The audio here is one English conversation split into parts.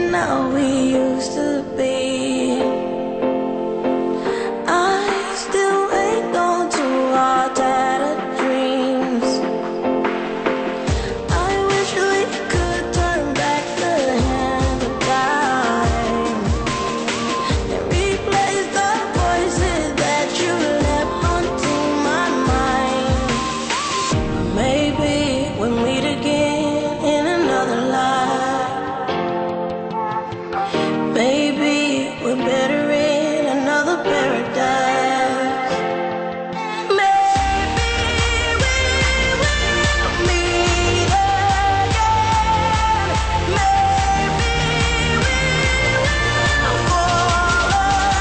now we used to be. I still ain't gone to our tattered dreams. I wish we could turn back the hand of time and replace the voices that you left haunting my mind. Maybe we'll meet again in another life. Maybe we're better in another paradise. Maybe we will meet again. Maybe we will fall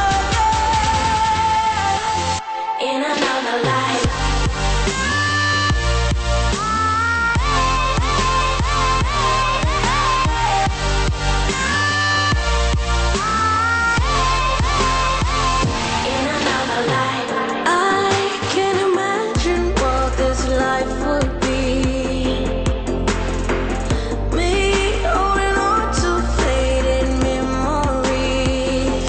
again in another life. I can't imagine what this life would be. Me holding on to faded memories.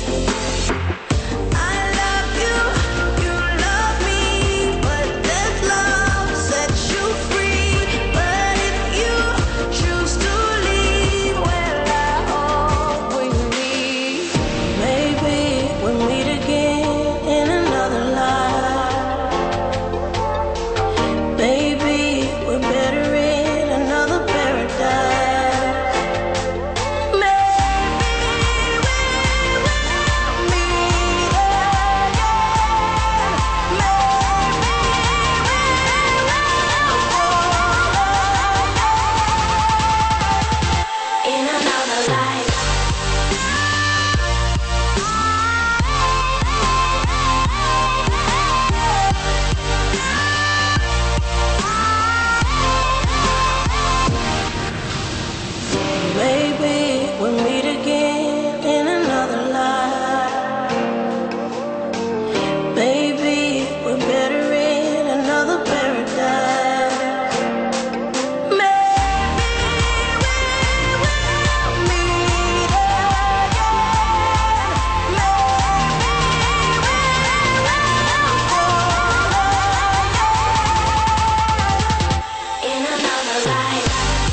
I love you, you love me, but this love sets you free. But if you choose to leave, well, I hope we meet. Maybe we'll meet again in another life. Maybe we're better in another paradise. Maybe we will meet again. Maybe we will fall again in another life. Maybe we'll meet again in another life. Maybe we're better in another paradise. Maybe we will meet again. Maybe we will fall again in another life.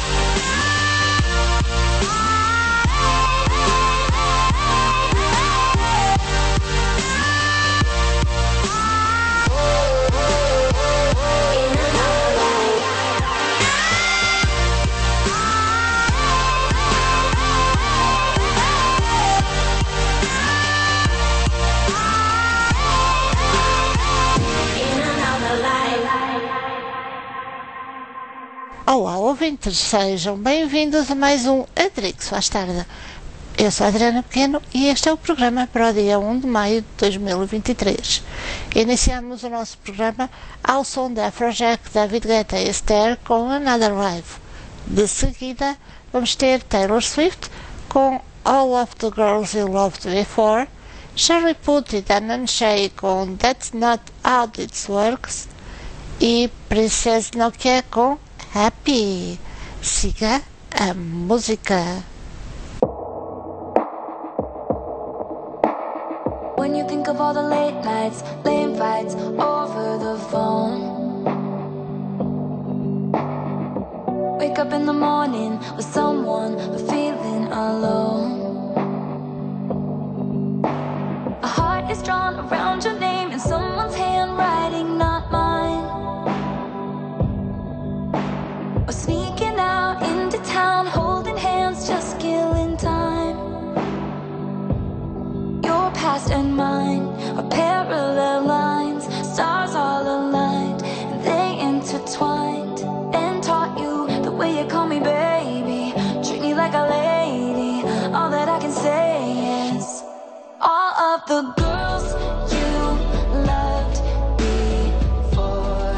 Olá, ouvintes, sejam bem-vindos a mais um Adrix Faz Tarde. Eu sou a Adriana Pequeno e este é o programa para o dia 1 de maio de 2023. Iniciamos o nosso programa ao som da Afrojack, David Guetta e Esther com Another Life. De seguida vamos ter Taylor Swift com All of the Girls You Loved Before, Shirley Puth e Dan Shay com That's Not How It Works e Princess Nokia com Happy. Siga a música. When you think of all the late nights, late fights over the phone. Wake up in the morning with someone but feeling alone. A heart is drawn around your name in someone's handwriting, not mine. Or sneaking out into town, holding hands, just killing time. Your past and mine are parallel lines, stars all aligned, and they intertwined. And taught you the way you call me baby, treat me like a lady. All that I can say is all of the girls you loved before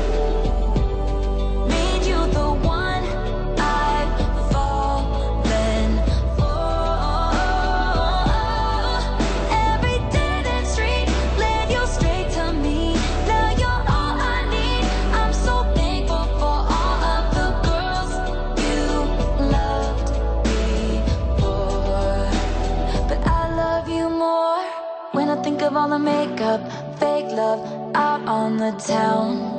made you the one I've fallen for. Every dead end street led you straight to me. Now you're all I need. I'm so thankful for all of the girls you loved before. think of all the makeup, fake love out on the town.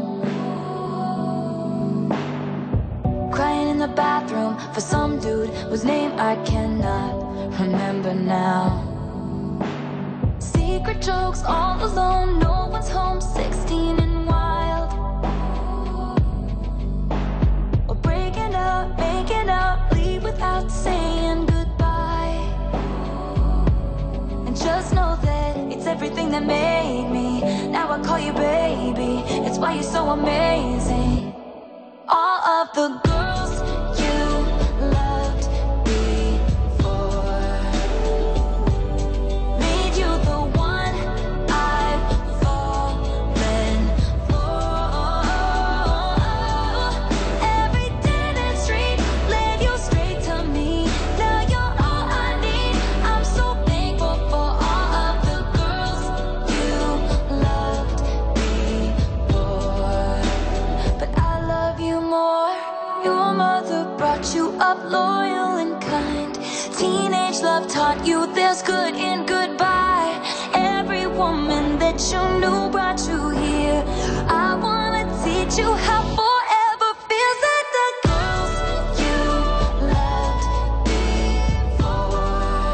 Crying in the bathroom for some dude whose name I cannot remember now. Secret jokes all alone, no one's home, 16 and wild. Or breaking up, making up, leave without saying goodbye. And just know that it's everything that made me. Now I call you baby, it's why you're so amazing. All of the girls you loved before made you the one I've fallen for. Every dead end street led you straight to me. Now you're all I need. I'm so thankful for all of the girls you loved before. But I love you more. Your mother brought you up loyal and kind. Teenage love taught you there's good in goodbye. Every woman that you knew brought you here. I wanna teach you how forever feels. Like the girls you loved before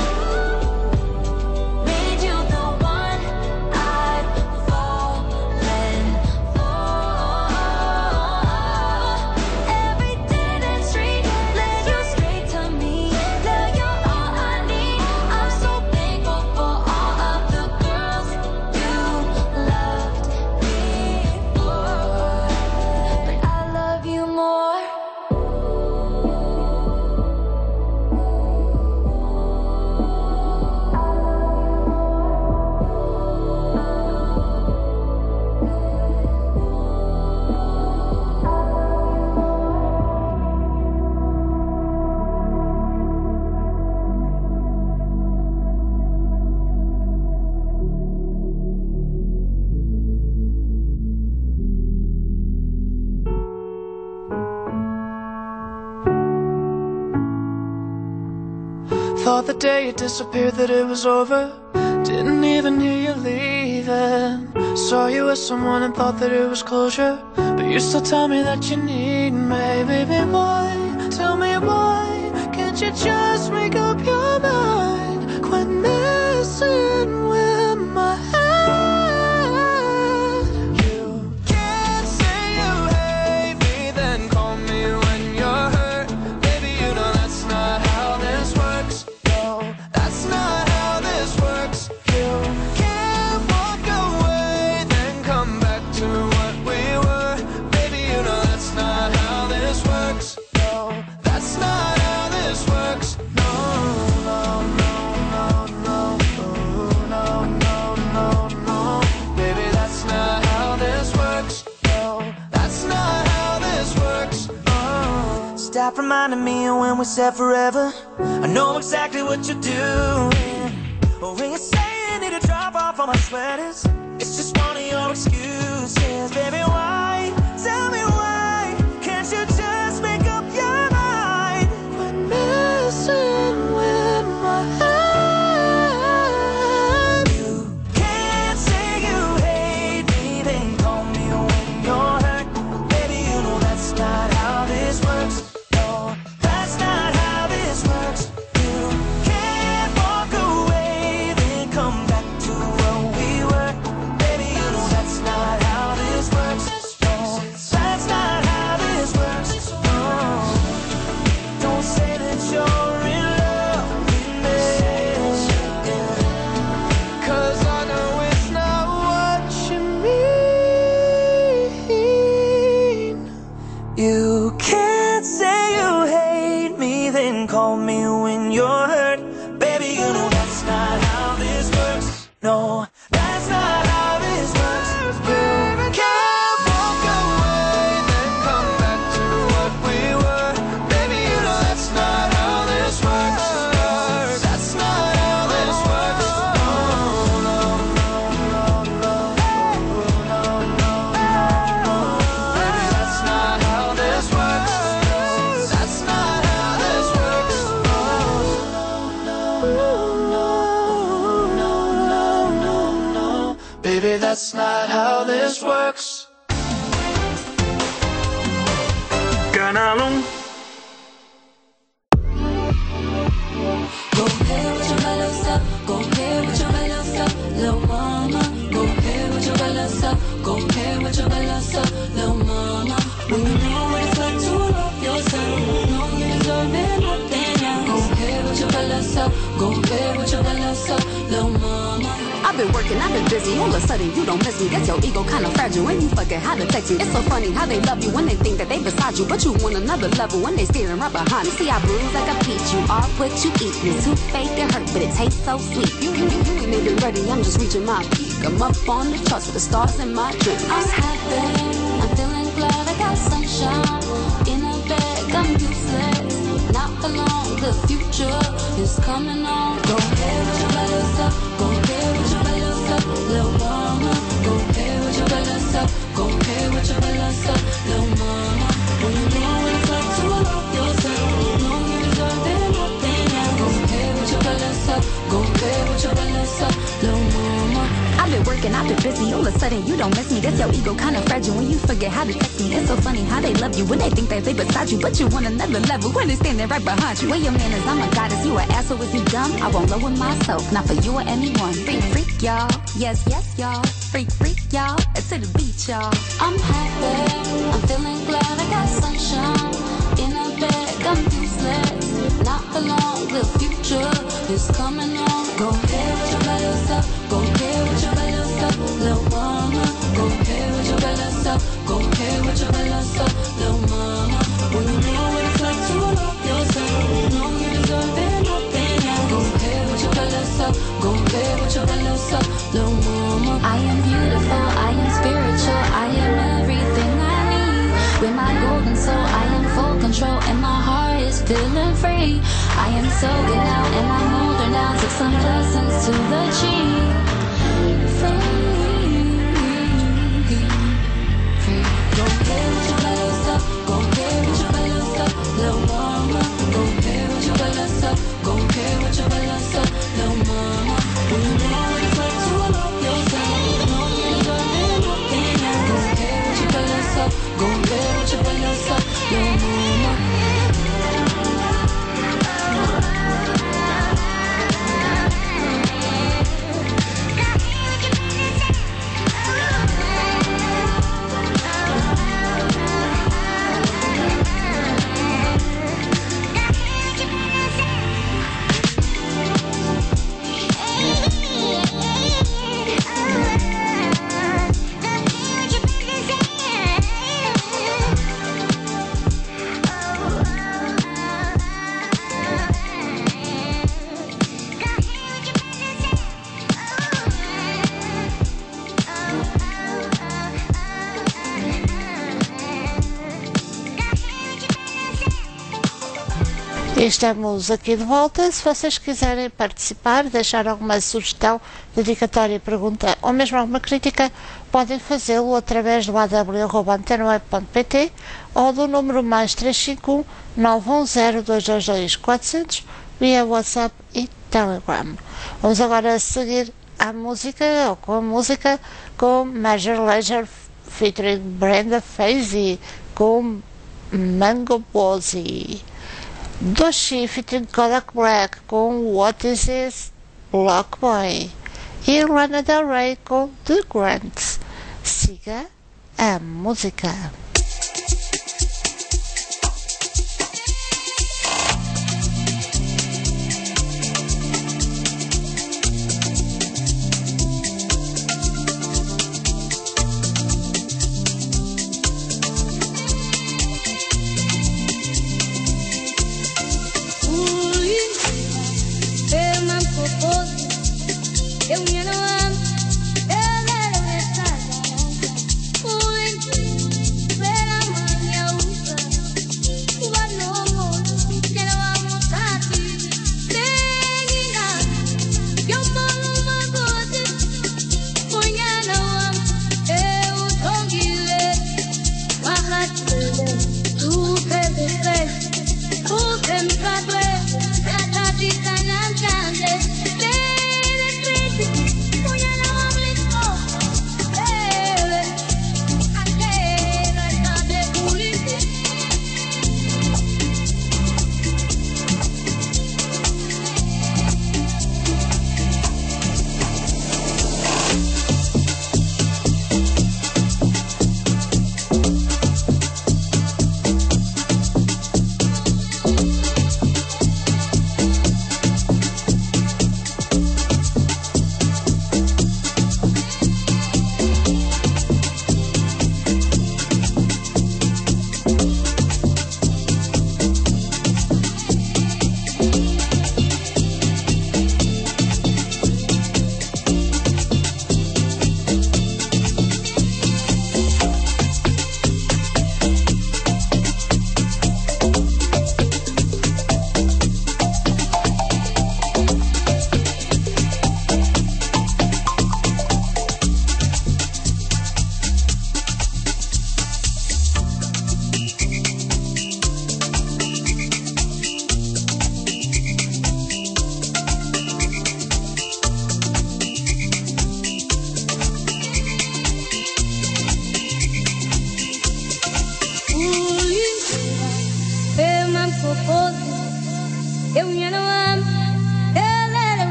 made you the one I've fallen for. Every dead end street led you straight to me. Now you're all I need. I'm so thankful for all of the girls you loved before. But I love you more. Thought the day you disappeared that it was over. Didn't even hear you leaving. Saw you with someone and thought that it was closure. But you still tell me that you need me. Baby, why? Tell me why. Can't you just make up your mind? Quit messing with my head. You can't say you hate me, then call me when you're hurt. Baby, you know that's not how this works. No, that's not how this works. You can't walk away, then come back to what we were. Baby, you know that's not how this works. No, that's not how this works. No, no, no, no, no, no, no, no, no. Baby, that's not how this works. No, that's not how this works. Oh. Stop reminding me of when we said forever. I know exactly what you're doing. Or when you say you need to drop off all my sweaters, it's just one of your excuses. Baby, why? Tell me why. Can't you just make up your mind? Quit messing with my head. You can't say you hate me, then call me when you're hurt. Baby, you know that's not how this works. No, that's not how this works. You can't walk away, then come back to what we were. Baby, you know that's not how this works. No, that's not how this works. No, don't say that you're in love with me, 'cause I know it's not what you mean. You can't say you hate me, then call me when you're hurt. Baby, you know that's not how this works. No, that's not how this works. You can't walk away, then come back to what we were. Baby, you know that's not how this works. That's not how this works. No, no, no, no, no, no, no, no. Baby, that's not how this works. That's not how this works. No. that's not how this works. Ganalum. Go ahead with your mellow self. Go ahead with your mellow self, little mama. Go ahead with your mellow self. Go ahead with your mellow self, little mama. When you know what it's like to love yourself, know you deserve it, nothing else. Go ahead with your mellow self. Go ahead with your mellow self, little mama. I've been working, I've been busy, all of a sudden you don't miss me. Guess your ego kinda fragile when you forget how to text me. It's so funny how they love you when they think that they beside you, but you want another level when they staring right behind you. See, I bruise like a peach, you are what you eat. You're too fake to hurt, but it tastes so sweet. You ain't even ready, I'm just reaching my peak. I'm up on the charts with the stars in my dreams. I'm happy, I'm feeling glad I got sunshine in a bag, I'm useless. Not for long, the future is coming on. Go ahead with your mellow self. Go ahead with your mellow self, little mama. Go ahead with your mellow self. Go ahead with your mellow self, little mama. When you know what it's like to love yourself, know you deserve it, nothing else. Go ahead with your mellow self. Go ahead with your mellow self, little mama. I've been working, I've been busy, all of a sudden you don't miss me. Guess your ego kinda fragile when you forget how to text me. It's so funny how they love you when they think that they beside you, but you want another level when they standing right behind you. Where your man is, I'm a goddess, you an asshole, is you dumb? I won't lower myself, not for you or anyone. Freak, freak, y'all, yes, yes, y'all. Freak, freak, y'all, to the beach, y'all. I'm happy, I'm feeling glad I got sunshine in a bag, I'm useless. Not for long, the future is coming on. Go ahead with your mellow self. Go ahead with your mellow self, little mama. Go ahead with your mellow self. Go ahead with your mellow self, little mama. When you know what it's like to love yourself, know you deserve it, nothing else. Go ahead with your mellow self. Go ahead with your mellow self, little mama. I am beautiful, I am spiritual, I am everything I need. With my golden soul, I am full control, and my heart is feeling free. I am so good now, and I'm older now. Took some lessons to achieve. Free. Go ahead with your mellow self. Go ahead with your mellow self, little mama. Go ahead with your mellow self. Go ahead with your mellow self, little mama. When you know what it's like to love yourself, know you deserve it, nothing else. Go ahead with your mellow self. Go ahead with your mellow self, little mama. Estamos aqui de volta. Se vocês quiserem participar, deixar alguma sugestão, dedicatória, pergunta ou mesmo alguma crítica, podem fazê-lo através do aw@antena.pt ou do número mais 351 910 222 400 via WhatsApp e Telegram. Vamos agora seguir a música, ou com a música, com Major Lazer featuring Brenda Fasey com Mango Bozzy. Doshi featuring Kodak Black com What Is This, Block Boy, e Lana Del Rey com The Grants. Siga a música. Eu me amo, eu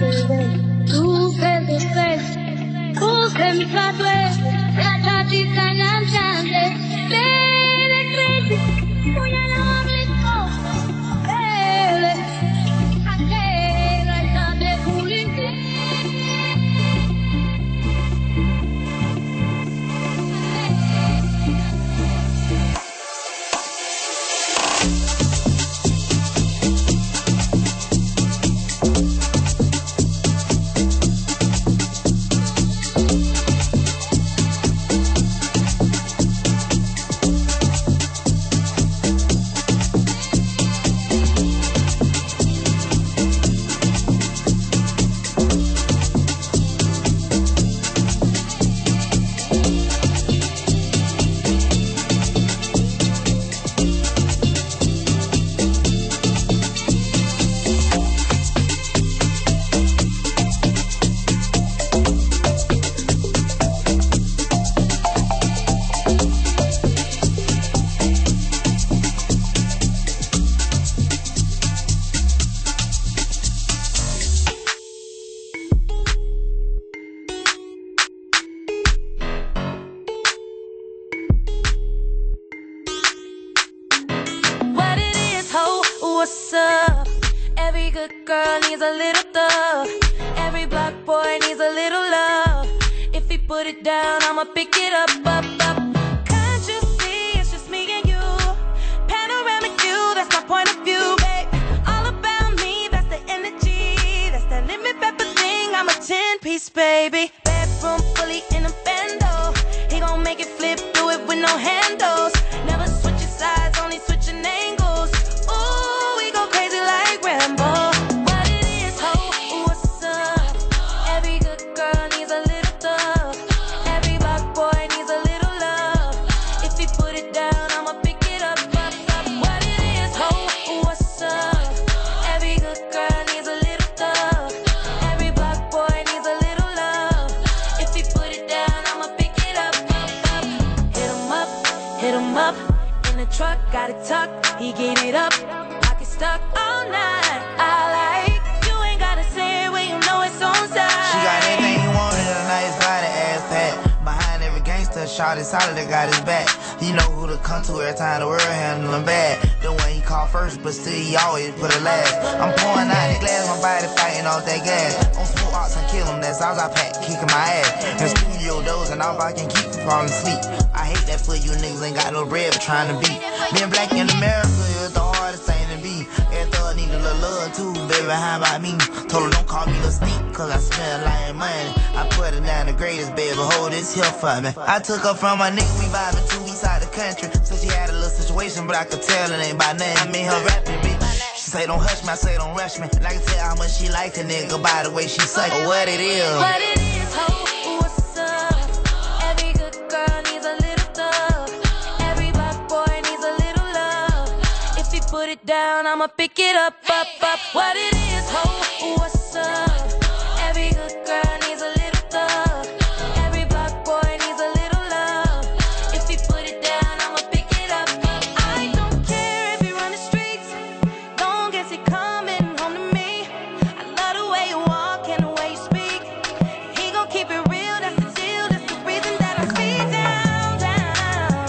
what's up? Every good girl needs a little thug. Every black boy needs a little love. If he put it down, I'ma pick it up, up, up. Can't you see it's just me and you? Panoramic view, that's my point of view, babe. All about me, that's the energy. That's that lemon pepper thing, I'm a 10-piece, baby. Bedroom fully in a bando. He gon' make it flip, do it with no handles. Never switching sides, only switching angles. Ooh, we go crazy like Rambo. What it is, ho, what's up? Every good girl needs a little thug. Every black boy needs a little love. If he put it down, I'ma pick it up, up, up. What it is, ho, what's up? Every good girl needs a little thug. Every black boy needs a little love. If he put it down, I'ma pick it up, up, up. Hit him up, in the truck, got it tucked. He get it up, pocket stuck all night. I like, you ain't gotta say it when you know it's on side. She got everything he wanted, a nice body, ass fat. Behind every gangster, shot is solid, that got his back. You know who to come to every time the world handle him bad. The one he called first, but still he always put it last. I'm pouring out the glass, my body fighting off that gas. On smoke ox and kill him, that's all I pack, kicking my ass. In studio dozing off, I can keep from falling asleep. I hate that for you niggas ain't got no bread for trying to beat. Being black in America is the hardest thing to be. Every thug need a little love too, baby, how about me? Told her don't call me the sneak, cause I smell like money. I put her down the greatest, baby, hold this here for me. I took her from my nigga, we vibing 2 weeks out the country. So she had a little situation, but I could tell it ain't by name. I made her rapping, bitch. She say don't hush me, I say don't rush me. And I can tell how much she like a nigga by the way she suck. Or what it is. What it is, ho, what's up? Every good girl needs a little thug. Every black boy needs a little love. If he put it down, I'ma pick it up, up, up. What it is, ho, what's up? Every good girl needs a little thug. Every black boy needs a little love. If he put it down, I'ma pick it up, up. I don't care if he run the streets, long as he coming home to me. I love the way you walk and the way you speak. He gon' keep it real, that's the deal. That's the reason that I speak down, down.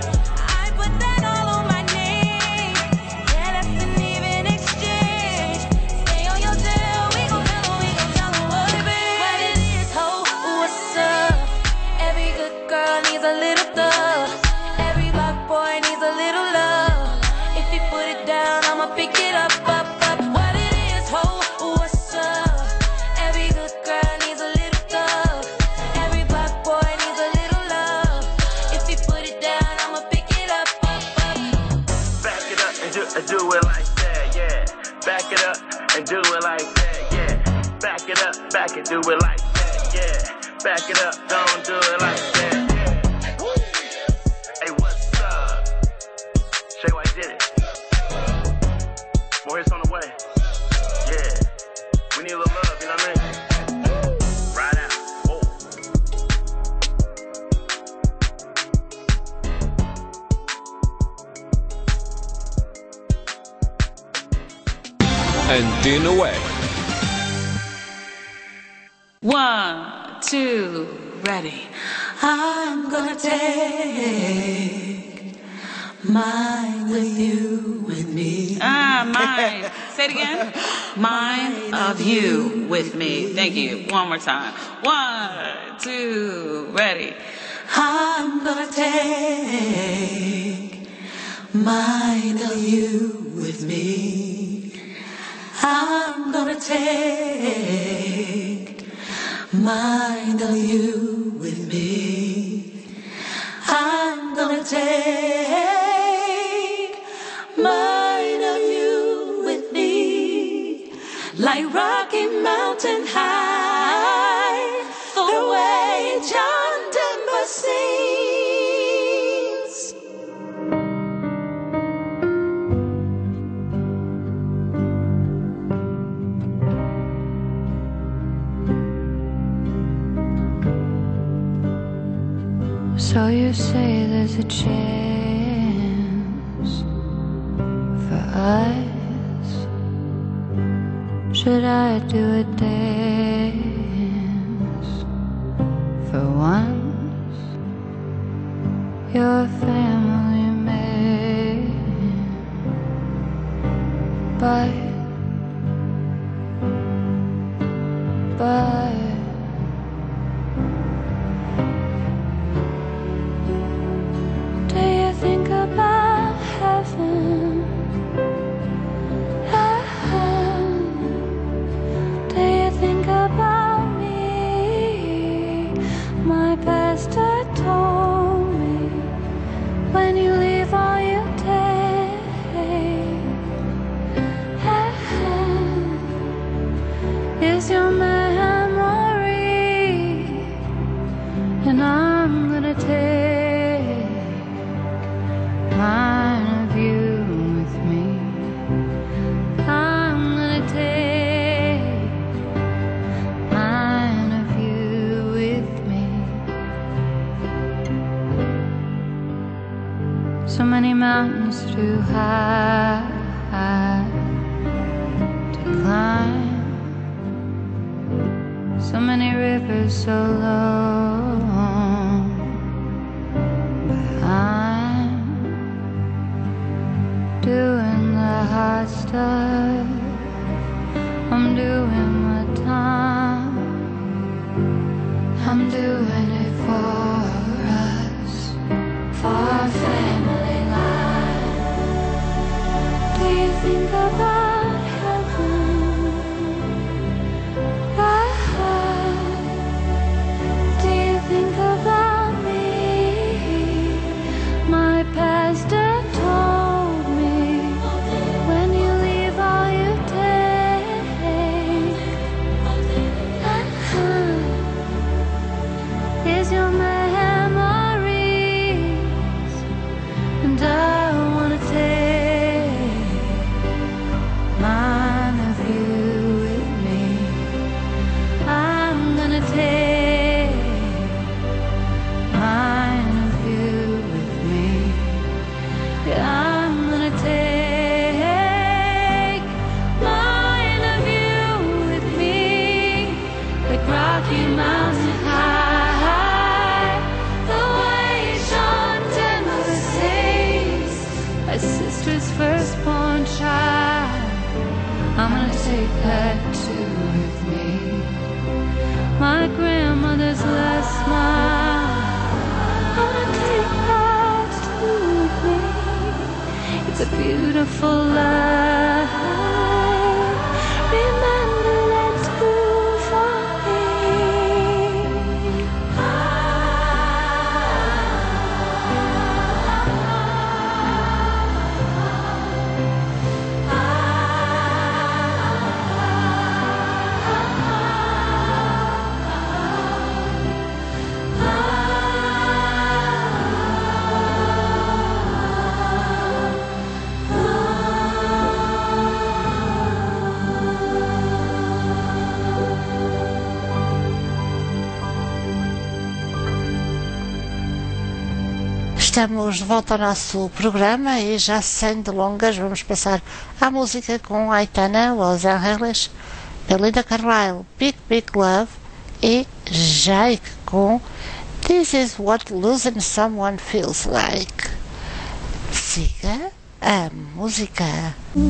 I put that all on my name. Yeah, that's an even exchange. Stay on your tail, we gon' tell him what it is. What it is, ho, what's up? Every good girl needs a little thug. Every black boy needs a little love. If he put it down, I'ma pick it up, up, up. What it is, ho, what's up? Every good girl needs a little thug. Every black boy needs a little love. If he put it down, I'ma pick it up, up, up. Back it up and do it like that, yeah. Back it up and do it like that, yeah. Back it up, back and do it like that, yeah. Back it up, don't do it like that, yeah. Hey, what's up? Shay White did it. More hits on the way. Yeah. We need a little love, you know what I mean? Ride out. Oh. And in a way. 1, 2, ready. I'm gonna take mine with you, with me. Mine. Say it again. Mine of you with me. Thank you. One more time. 1, 2, ready. I'm gonna take mine of you with me. I'm gonna take mine of you with me. I'm gonna take mine of you with me. Like Rocky Mountain High, the way John Denver sings. So you say there's a chance for us. Should I do a dance for once? You're a family man, but do you think about heaven? Do you think about me? My pastor told me, when you leave all you take is your memory, and I'm gonna take mine of you with me. I'm gonna take mine of you with me. So many mountains too high to climb, so many rivers so long, but I'm doing the hard stuff. I'm doing my time. I'm doing it for us, for our family life. Do you think about heaven? Do you think about me? My pastor told me, when you leave all you take is your memories, and I wanna take mine of you with me. I'm gonna take mine of you with me. Yeah, I'm gonna take mine of you with me. Like Rocky Mountain High, the way Sean Denver sings. My sister's firstborn child, I'm gonna take that too with me. My grandmother's last smile, I'm gonna take that too with me. It's a beautiful life. Remember that's good for me. Estamos de volta ao nosso programa e já sem delongas vamos passar à música com Aitana, Los Angeles, Belinda Carlisle, Big Big Love e Jake com This is what losing someone feels like. Siga a música.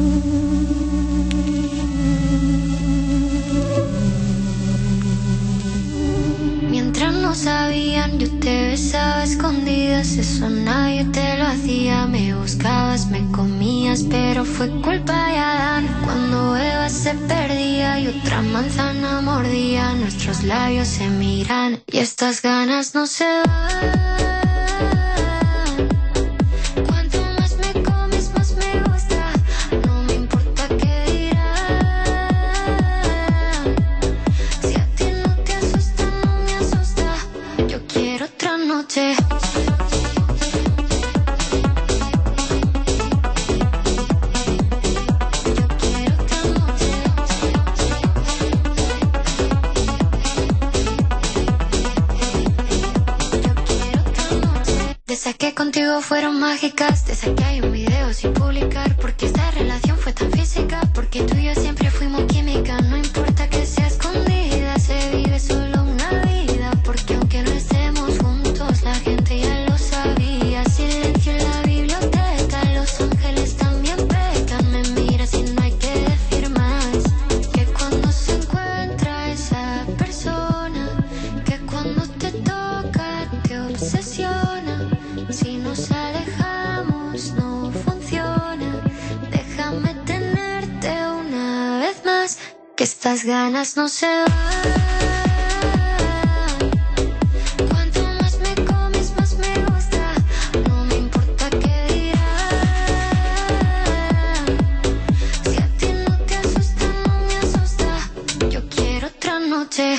Mientras no sabían, yo te besaba a escondidas. Eso nadie te lo hacía. Me buscabas, me comías, pero fue culpa de Adán. Cuando Eva se perdía y otra manzana mordía, nuestros labios se miran y estas ganas no se van. Cuanto más me comes, más me gusta. No me importa qué dirán. Si a ti no te asusta, no me asusta. Yo quiero otra noche. De esas que contigo fueron mágicas, de esas que hay un video sin publicar, porque esta relación fue tan física, porque tú y yo siempre fuimos química. No importa que sea escondida, se vive solo una vida, porque aunque no estemos juntos, la gente ya lo sabía. Silencio en la biblioteca, los ángeles también pecan. Me miras y no hay que decir más, que cuando se encuentra esa persona, que cuando te toca te obsesiona. Si nos alejamos no funciona. Déjame tenerte una vez más, que estas ganas no se van. Cuanto más me comes, más me gusta. No me importa qué dirán. Si a ti no te asusta, no me asusta. Yo quiero otra noche.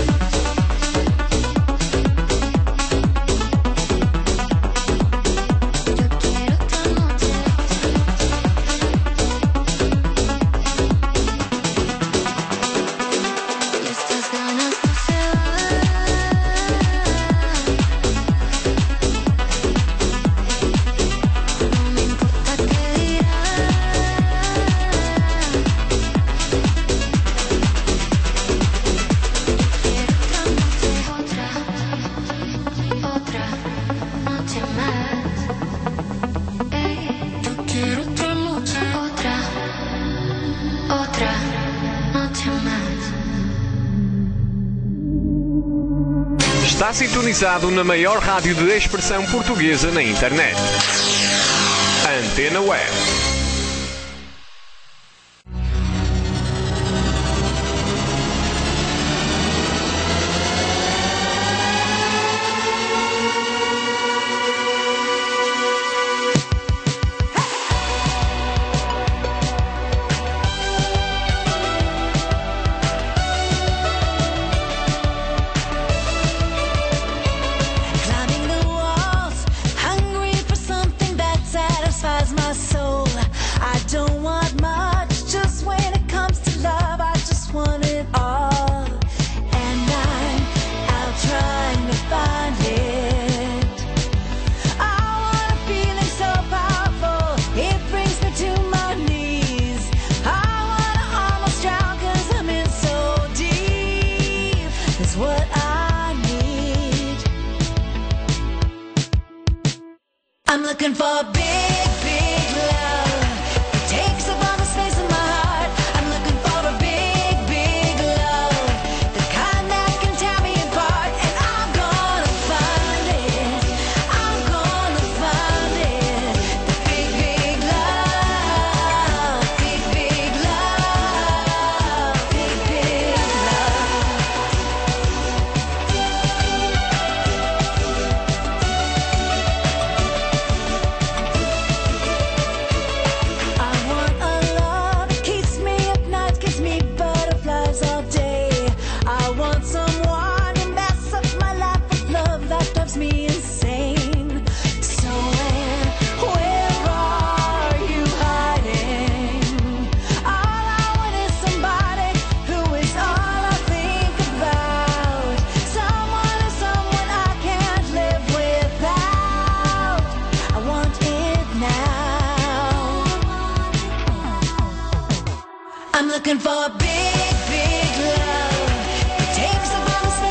Está sintonizado na maior rádio de expressão portuguesa na internet. Antena Web. Climbing the walls, hungry for something that satisfies my soul. I don't want much, just when it comes to love, I just want it all. And I'm out trying to find it. I want a feeling so powerful, it brings me to my knees. I wanna almost drown 'cause I'm in so deep. It's what I need. I'm looking for a big, big love. It takes up all the space in my heart. I'm looking for a big, big love. The kind that can tear me apart. And I'm gonna find it. I'm gonna find it. The big, big love. Big, big love. Big, big love. I want a love that keeps me up nights, gives me butterflies all day. I want someone to mess up my life with love that drives me insane. So where are you hiding? All I want is somebody who is all I think about. Someone I can't live without. I want it now. I'm looking for a big, big love. It takes up all the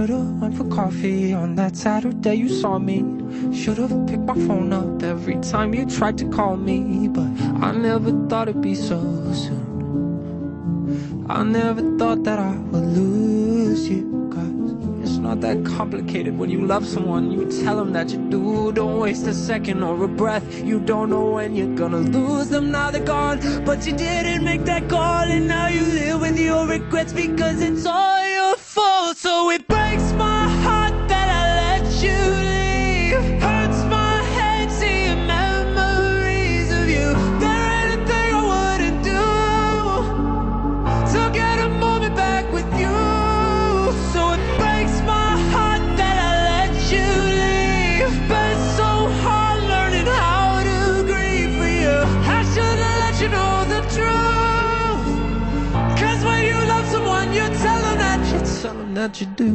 Should've went for coffee on that Saturday you saw me. Should've picked my phone up every time you tried to call me. But I never thought it'd be so soon. I never thought that I would lose you. Cause it's not that complicated. When you love someone, you tell them that you do. Don't waste a second or a breath. You don't know when you're gonna lose them. Now they're gone, but you didn't make that call. And now you live with your regrets because it's all your fault. So it breaks my heart that I let you leave. Hurts my head seeing memories of you. There ain't a thing I wouldn't do to get a moment back with you. So it breaks my heart that I let you leave. Been so hard learning how to grieve for you. I should've let you know the truth. Cause when you love someone, you tell them that you do.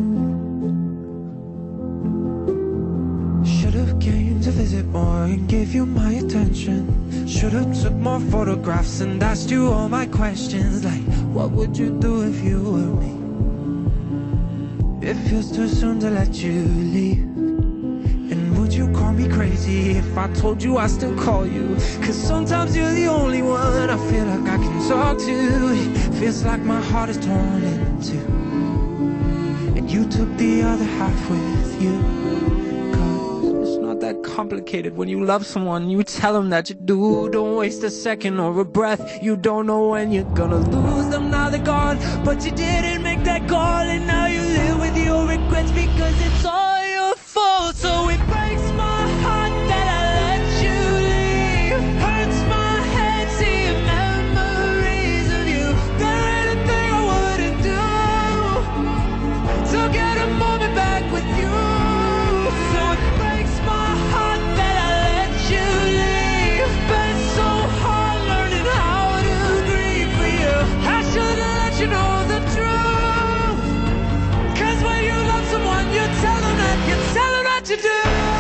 Should've came to visit more and gave you my attention. Should've took more photographs and asked you all my questions. Like, what would you do if you were me? It feels too soon to let you leave. And would you call me crazy if I told you I still call you? Cause sometimes you're the only one I feel like I can talk to. It feels like my heart is torn in two. You took the other half with you. Cause it's not that complicated. When you love someone, you tell them that you do. Don't waste a second or a breath. You don't know when you're gonna lose them. Now they're gone, but you didn't make that call. And now you live with your regrets because it's all your fault. So it breaks my heart that I let you leave. Hurts my head seeing memories of you. There ain't a thing I wouldn't do to get a moment back with you. So it breaks my heart that I let you leave. Been so hard learning how to grieve for you. I should've let you know the truth. Cause when you love someone, you tell them that you do.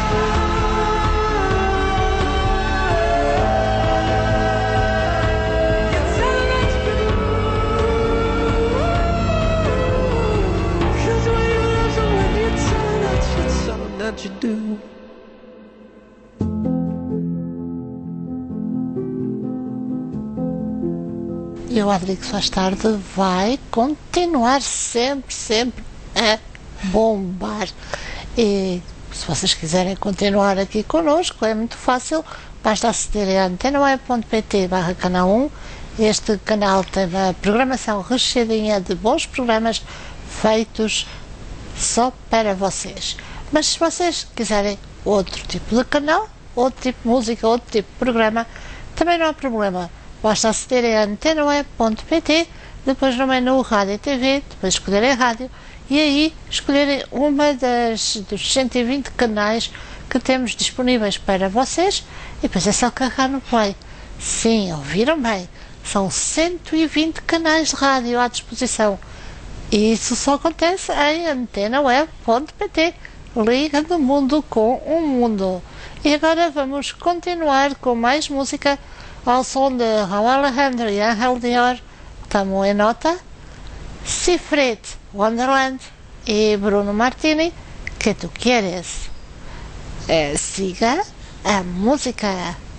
That you do. E o Adrix Faz Tarde vai continuar sempre a bombar. E se vocês quiserem continuar aqui connosco, é muito fácil, basta aceder a antena.pt/canal 1. Este canal tem uma programação recheadinha de bons programas feitos só para vocês. Mas se vocês quiserem outro tipo de canal, outro tipo de música, outro tipo de programa, também não há problema. Basta acederem a antena.pt, depois no menu Rádio e TV, depois escolherem Rádio e aí escolherem uma dos 120 canais que temos disponíveis para vocês e depois é só carregar no play. Sim, ouviram bem, são 120 canais de rádio à disposição e isso só acontece em antenaweb.pt. Liga do mundo com o mundo. E agora vamos continuar com mais música ao som de Raul Alejandro e Ángel Dior. Tomam em nota Cifred, Wonderland e Bruno Martini, Que Tu Quieres. Siga a música.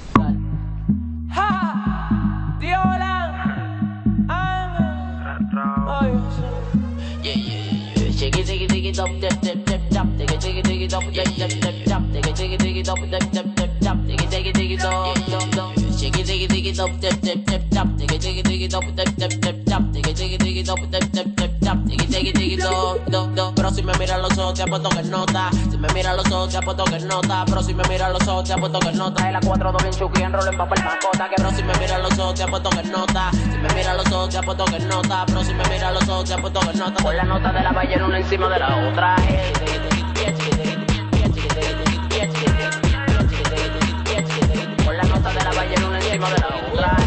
Shake it, up, dip, dip, dip, dip, dig it, up, dip, dip, dip, dip, dig it, up, dip, dip, dip, dip, dig it, up, shake it, up, dip, dip, dip, dip, dig it, up, dip, dip, dip, dip, dig it, up, dip, dip, dip, dip, dig it, up, pero si me miras los ojos te apuesto que nota, si me miras los ojos te apuesto que nota, pero si me miras los ojos te apuesto que nota, y la 4-2 bien chuki en rol en papel macota, que pero si me miras los ojos te apuesto que nota, si me miras los ojos te apuesto que nota, pero si me miras los ojos te apuesto que nota, con la nota de la ballena una encima de la otra. Con la nota de la ballena una encima de la otra.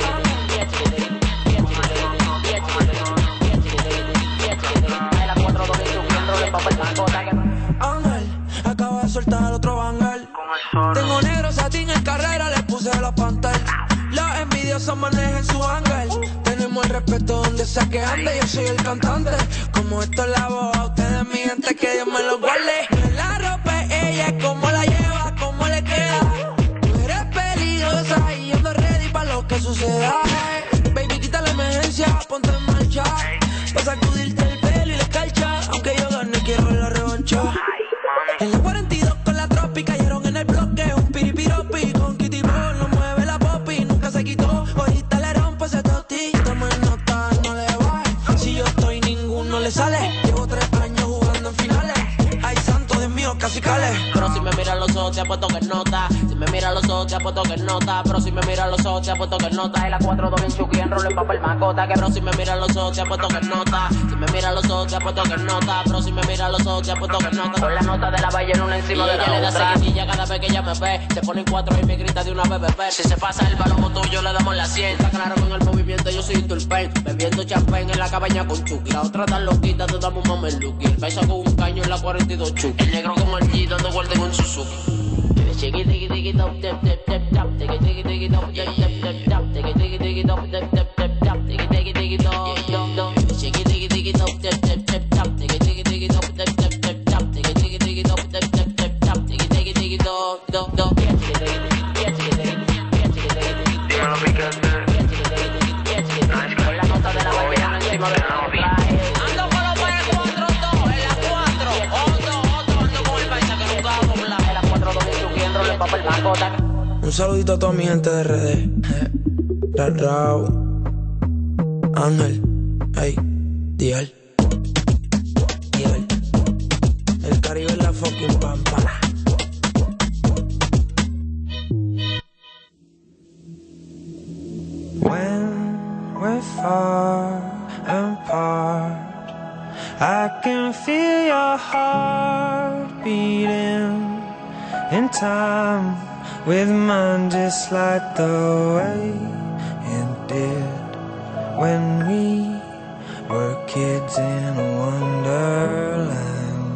Ángel, acaba de soltar otro bangal. Tengo negro satín en carrera, le puse la pantalla. Los envidiosos manejan su ángel. Tenemos el respeto donde sea que ande, yo soy el cantante. Como hacemos esto en la voz. A ustedes, mi gente, que Dios me lo guarde. No es la ropa, ella es como la lleva, cómo le queda. Tú eres peligrosa y yo ando ready pa' lo que suceda. Baby, quita la emergencia, ponte en marcha. Pa' sacudirte el pelo y la escarcha. Aunque yo gane, quiero la revancha. En la 42 con la tropi cayeron en el bloque. Un piripiropi con Kitty Ball. No mueve la popi, nunca se quitó. Ahorita le rompo ese toti. Estamos en nota, no le baje. Si yo estoy, ninguno le sale. Llevo 3 años jugando en finales. Ay, santo Dios mío, casi cale. Pero si me miran los ojos, te apuesto que nota. Si me miran los ojos, te apuesto que nota. Pero si me miran los ojos, te apuesto que nota. Y la 4-2 bien chuki, enrollo en papel macota. Que pero si me miran los ojos, te apuesto que nota. Si me miran los ojos, te apuesto que nota. Pero si me miran los ojos, te apuesto que nota. Con la nota de la ballena una encima de la otra. Y ella le da seguidilla cada vez que ella me ve. Se pone en 4 y me grita de una vez, bebé. Si se pasa el balón tuyo, le damos la 100. Está claro con el movimiento, yo soy Turpen. Bebiendo champán en la cabaña con Chucky. La otra tan loquita, te damos un mameluki. El beso con un caño en la 42 Chucky. El negro con el G dando vuelta en un Suzuki. Chiqui tiki tiki top tip tip tip tap tiki tiki tiki top tip tip tip tap tiki tiki tiki top tip tip tip tap tiki tiki tiki top chiqui tiki tiki top tip tip tip tap tiki tiki tiki top tip tip tip tap tiki tiki tiki top tip tip tip tap tiki tiki tiki top Dímelo, picante. con la nota de la ballena encima de la otra. Ando con los pares 4-2 en la 4 otro ando con el paisa que nunca va a poblar en la 4-2 bien chuki enrollo en papel macota. Un saludito a toda mi gente de RD. Rao, Ángel, hey, Dial. El Caribe es la fucking pampana. When we're far apart, I can feel your heart beating in time with mine, just like the way it did when we were kids in a wonderland.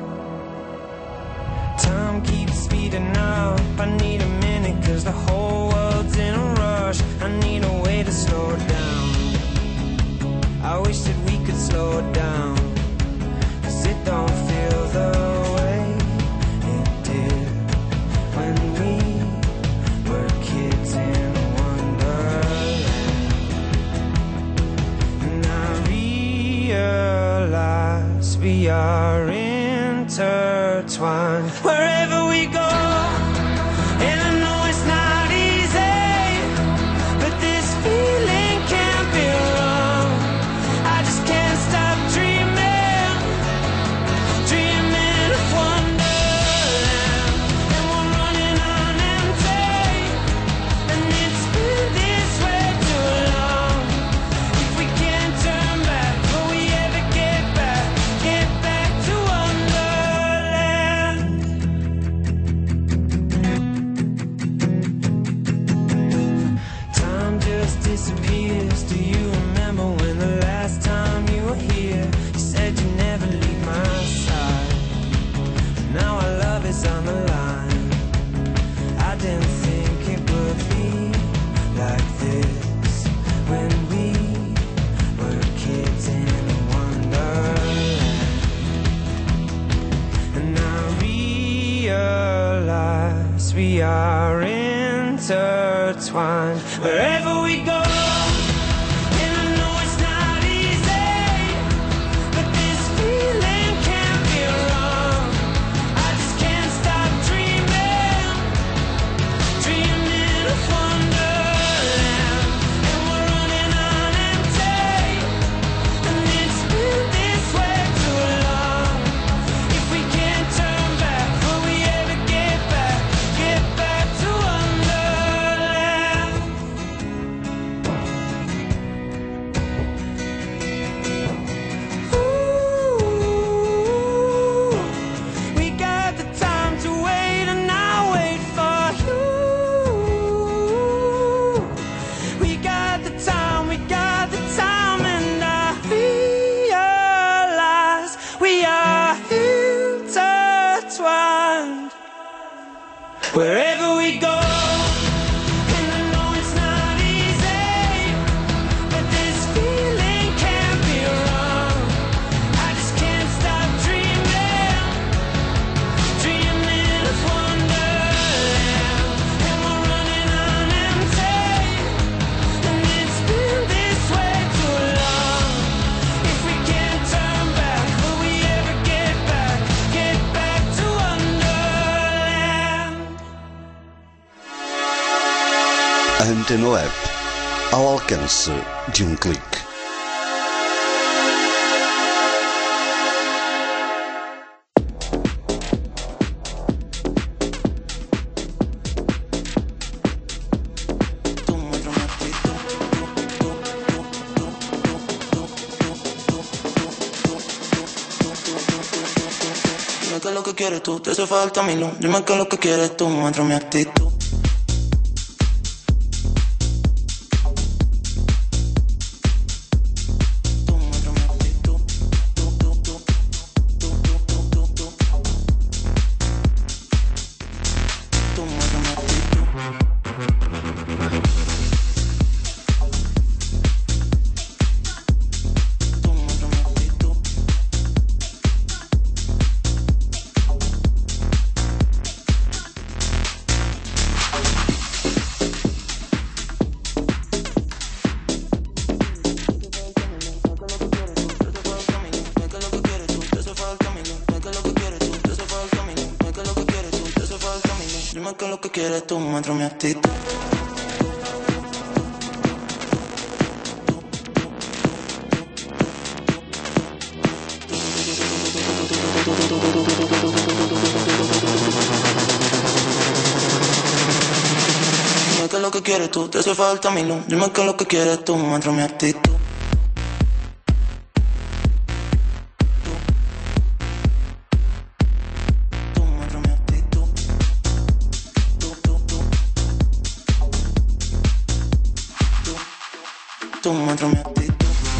Time keeps speeding up, I need a minute 'cause the whole world's in a rush. I need a way to slow down. I wish that we could slow down, 'cause it don't feel the way it did when we were kids in a wonderland. And I realize we are intertwined wherever we go. And I know it's not easy, but this feeling can't be wrong. I just can't stop dreaming, dreaming of wonderland. And we're running on empty, and it's been this way too long. If we can't turn back, will we ever get back to wonderland? Time just disappears. Do you remember when the last time you were here? You said you'd never leave my side. Now our love is on the line. I didn't think it would be like this when we were kids in a wonderland. And I realize we are intertwined wherever we go. And I know it's not easy, but this feeling can't be wrong. I just can't stop dreaming, dreaming of wonderland. And we're running on empty, and it's been this way too long. If we can't turn back, will we ever get back to wonderland? Ooh, we got the time to wait, and I'll wait for you. We got the time, and I realize we are intertwined wherever we go. And I know it's not easy, but this feeling can't be wrong. I A Antena Web, ao alcance de um clique. Dime qué es lo que quieres tú, te hace falta mi luz. Dime qué es lo que quieres tú, muestra mi actitud. Dime qué es lo que quieres tú, muestra mi actitud. Dime qué es lo que quieres tú, te hace falta mi luz. Dime qué es lo que quieres tú, muestra mi actitud. Tú muestra mi actitud.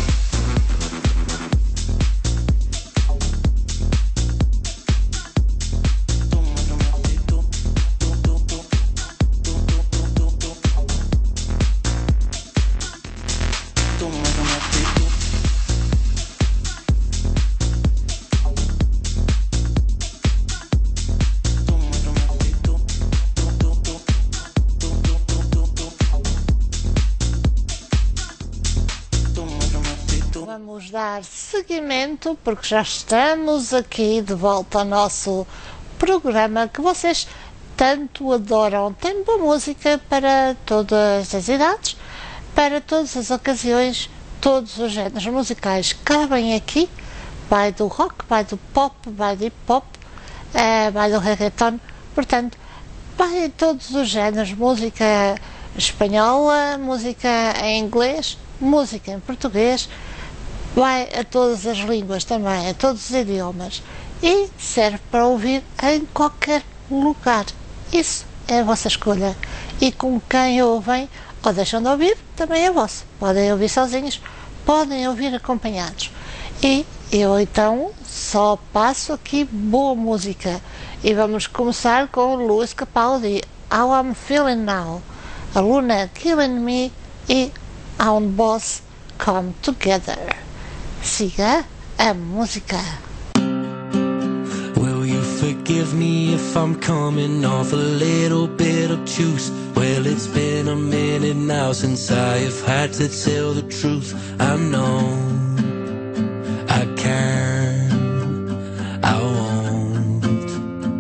Vamos dar seguimento, porque já estamos aqui de volta ao nosso programa que vocês tanto adoram. Tem boa música para todas as idades, para todas as ocasiões, todos os géneros musicais cabem aqui. Vai do rock, vai do pop, vai do hip hop, vai do reggaeton, portanto, vai em todos os géneros, música espanhola, música em inglês, música em português, vai a todas as línguas também, a todos os idiomas, e serve para ouvir em qualquer lugar. Isso é a vossa escolha, e com quem ouvem ou deixam de ouvir também é vosso. Podem ouvir sozinhos, podem ouvir acompanhados, e eu então só passo aqui boa música, e vamos começar com Luis Capaldi, How I'm Feeling Now, a Luna Killing Me e How Boss Come Together. Siga a música. Will you forgive me if I'm coming off a little bit obtuse? Well, it's been a minute now since I have had to tell the truth. I know I can, I won't.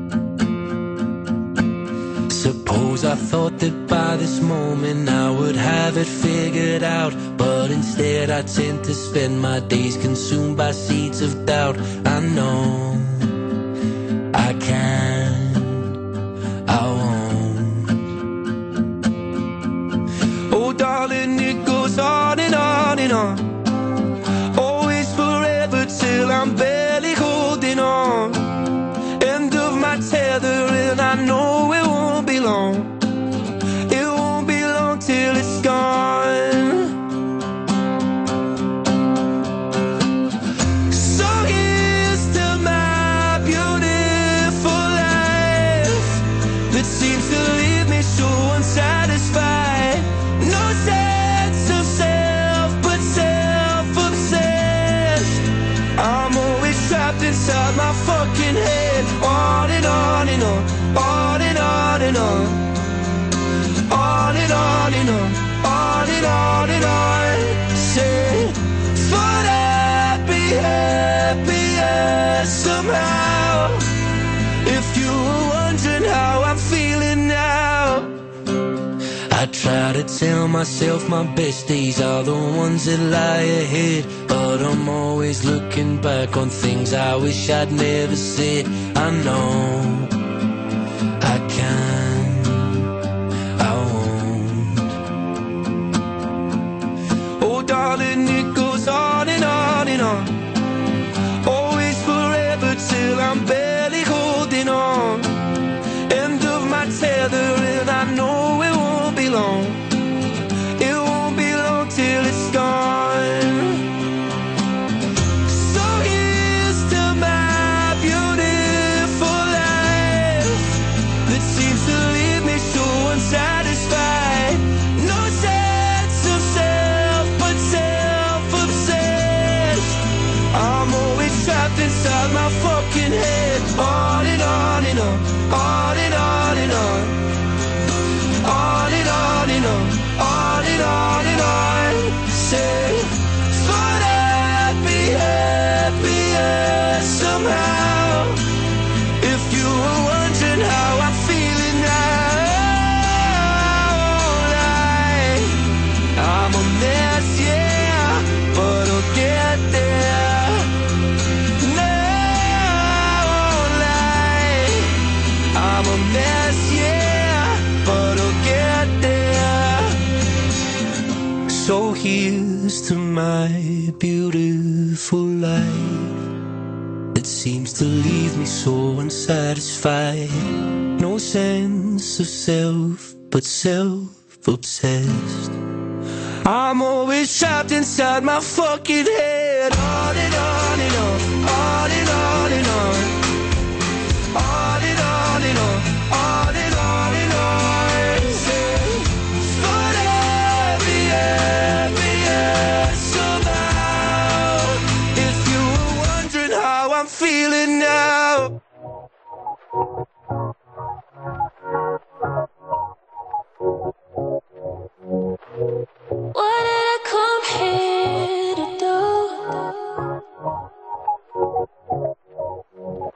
Suppose I thought that by this moment I would have it figured out, but instead I tend to spend my days consumed by seeds of doubt. I know I can, I won't. Oh darling, it goes on and on and on, always forever till I'm barely holding on. End of my tether and I know it won't be long. It won't be long till it's gone. So here's to my beautiful life that seems to leave me so unsatisfied. No sense of self but self-obsessed. I'm always trapped inside my fucking head. On and on and on, on and on and on. On and on and on, on and on and on. Say, thought I'd be happier somehow. If you were wondering how I'm feeling now, I try to tell myself my best days are the ones that lie ahead, but I'm always looking back on things I wish I'd never said. I know I can, I won't. Oh darling, it goes on and on and on, always forever till I'm barely holding on. End of my tether and I know it won't be long. It won't be long till it's gone. So here's to my beautiful life that seems to leave me so unsatisfied. No sense of self but self-obsessed. I'm always trapped inside my fucking head. On and on and on, on and on and on, on and on and on, on and on and on. Say, thought I'd be happier somehow. If you were wondering how I'm feeling now, I'm a mess, yeah, but I'll get there. I'm a mess, yeah, but I'll get there. So here's to my beautiful life that seems to leave me so unsatisfied. No sense of self, but self-obsessed. I'm always trapped inside my fucking head. On and on and on, on and on and on, on and on and on, on and on and on. Thought I'd be happier somehow. If you were wondering how I'm feeling now. What did I come here to do?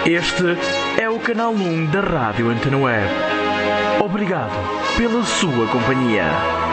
Este é o canal 1 da Rádio Antena Web. Obrigado pela sua companhia.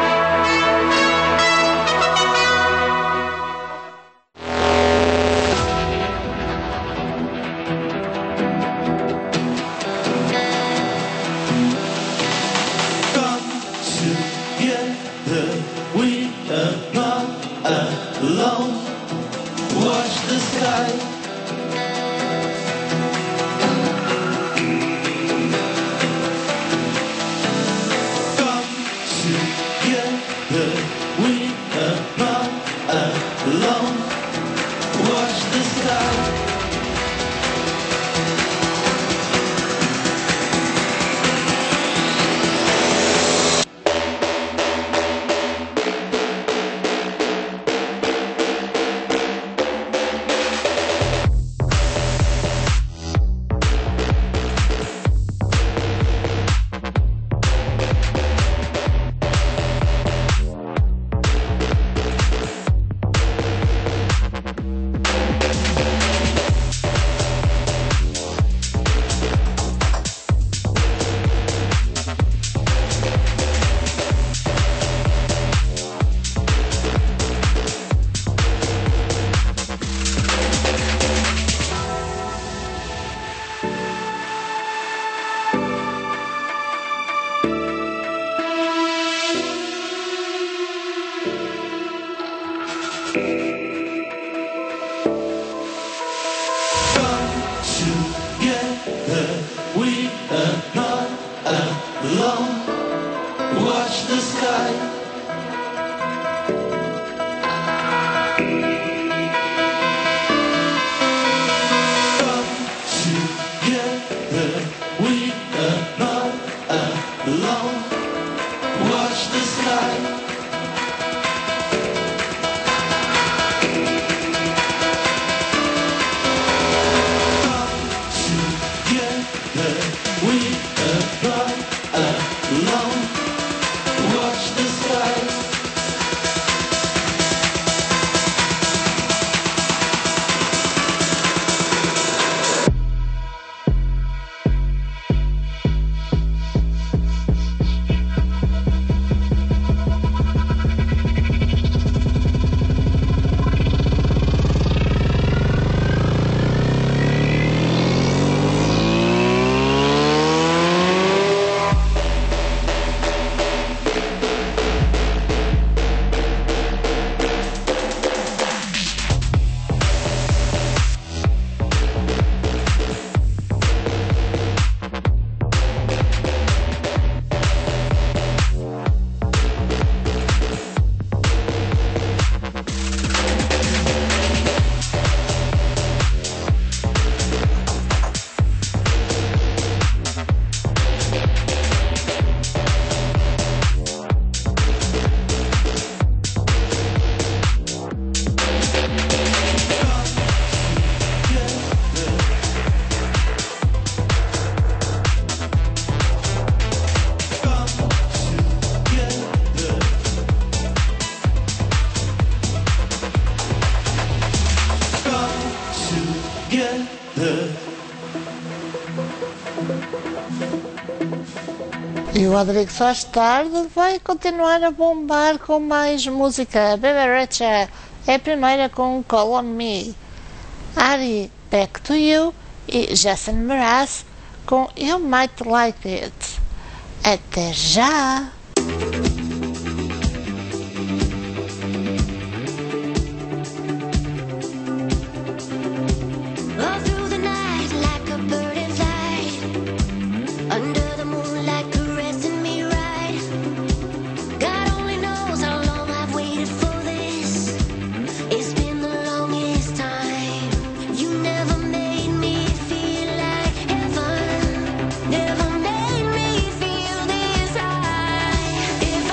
E o Rodrigo Soares Tarde vai continuar a bombar com mais música. Bebe Rexha é a primeira com Call On Me. Ari, Back To You e Jason Mraz com You Might Like It. Até já! Never made me feel this high. If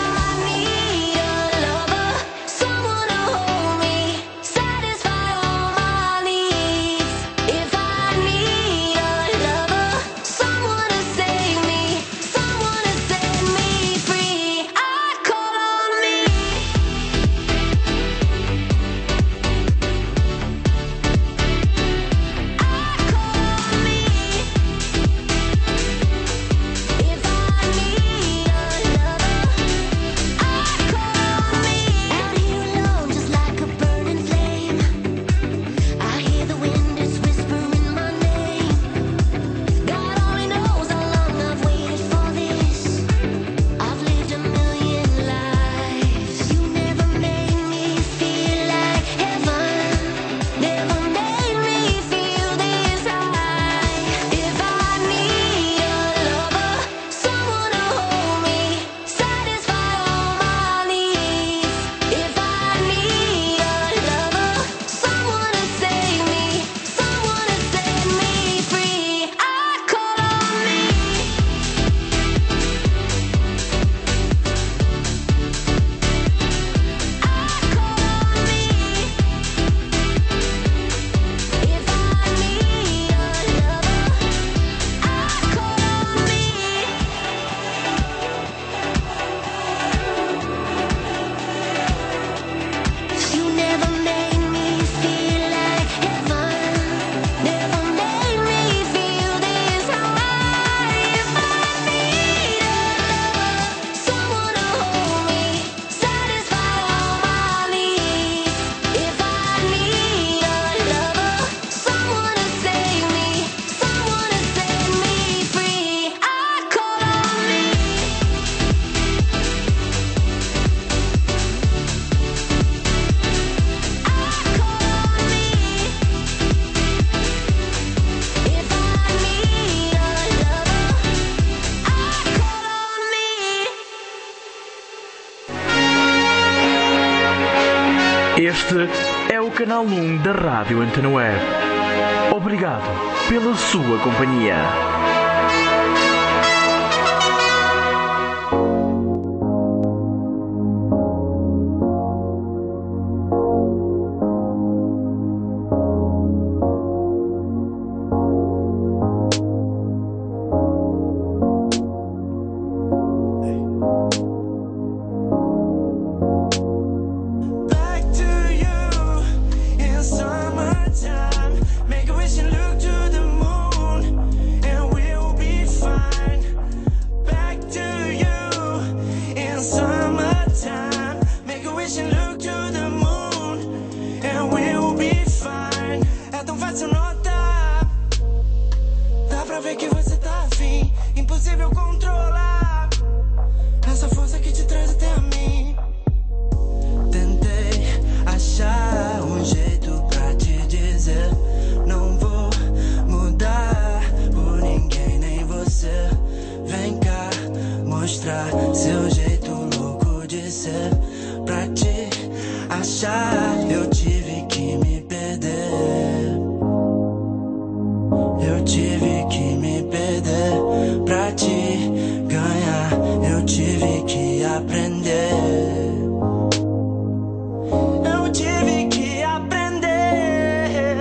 Este é o canal 1 da Rádio Antena Web. Obrigado pela sua companhia. Back to you in summertime. Make a wish and look to the moon, and we'll be fine. Back to you in summertime. Make a wish and look to the moon, and we'll be fine. É tão fácil notar, dá pra ver que você tá afim. Impossível controlar essa força que te traz até a mim. Tentei achar um jeito pra te dizer: não vou mudar por ninguém, nem você. Vem cá mostrar seu jeito louco de ser. Pra te achar eu tive que me perder. Eu tive que me perder. Pra te ganhar eu tive que aprender. Eu tive que aprender.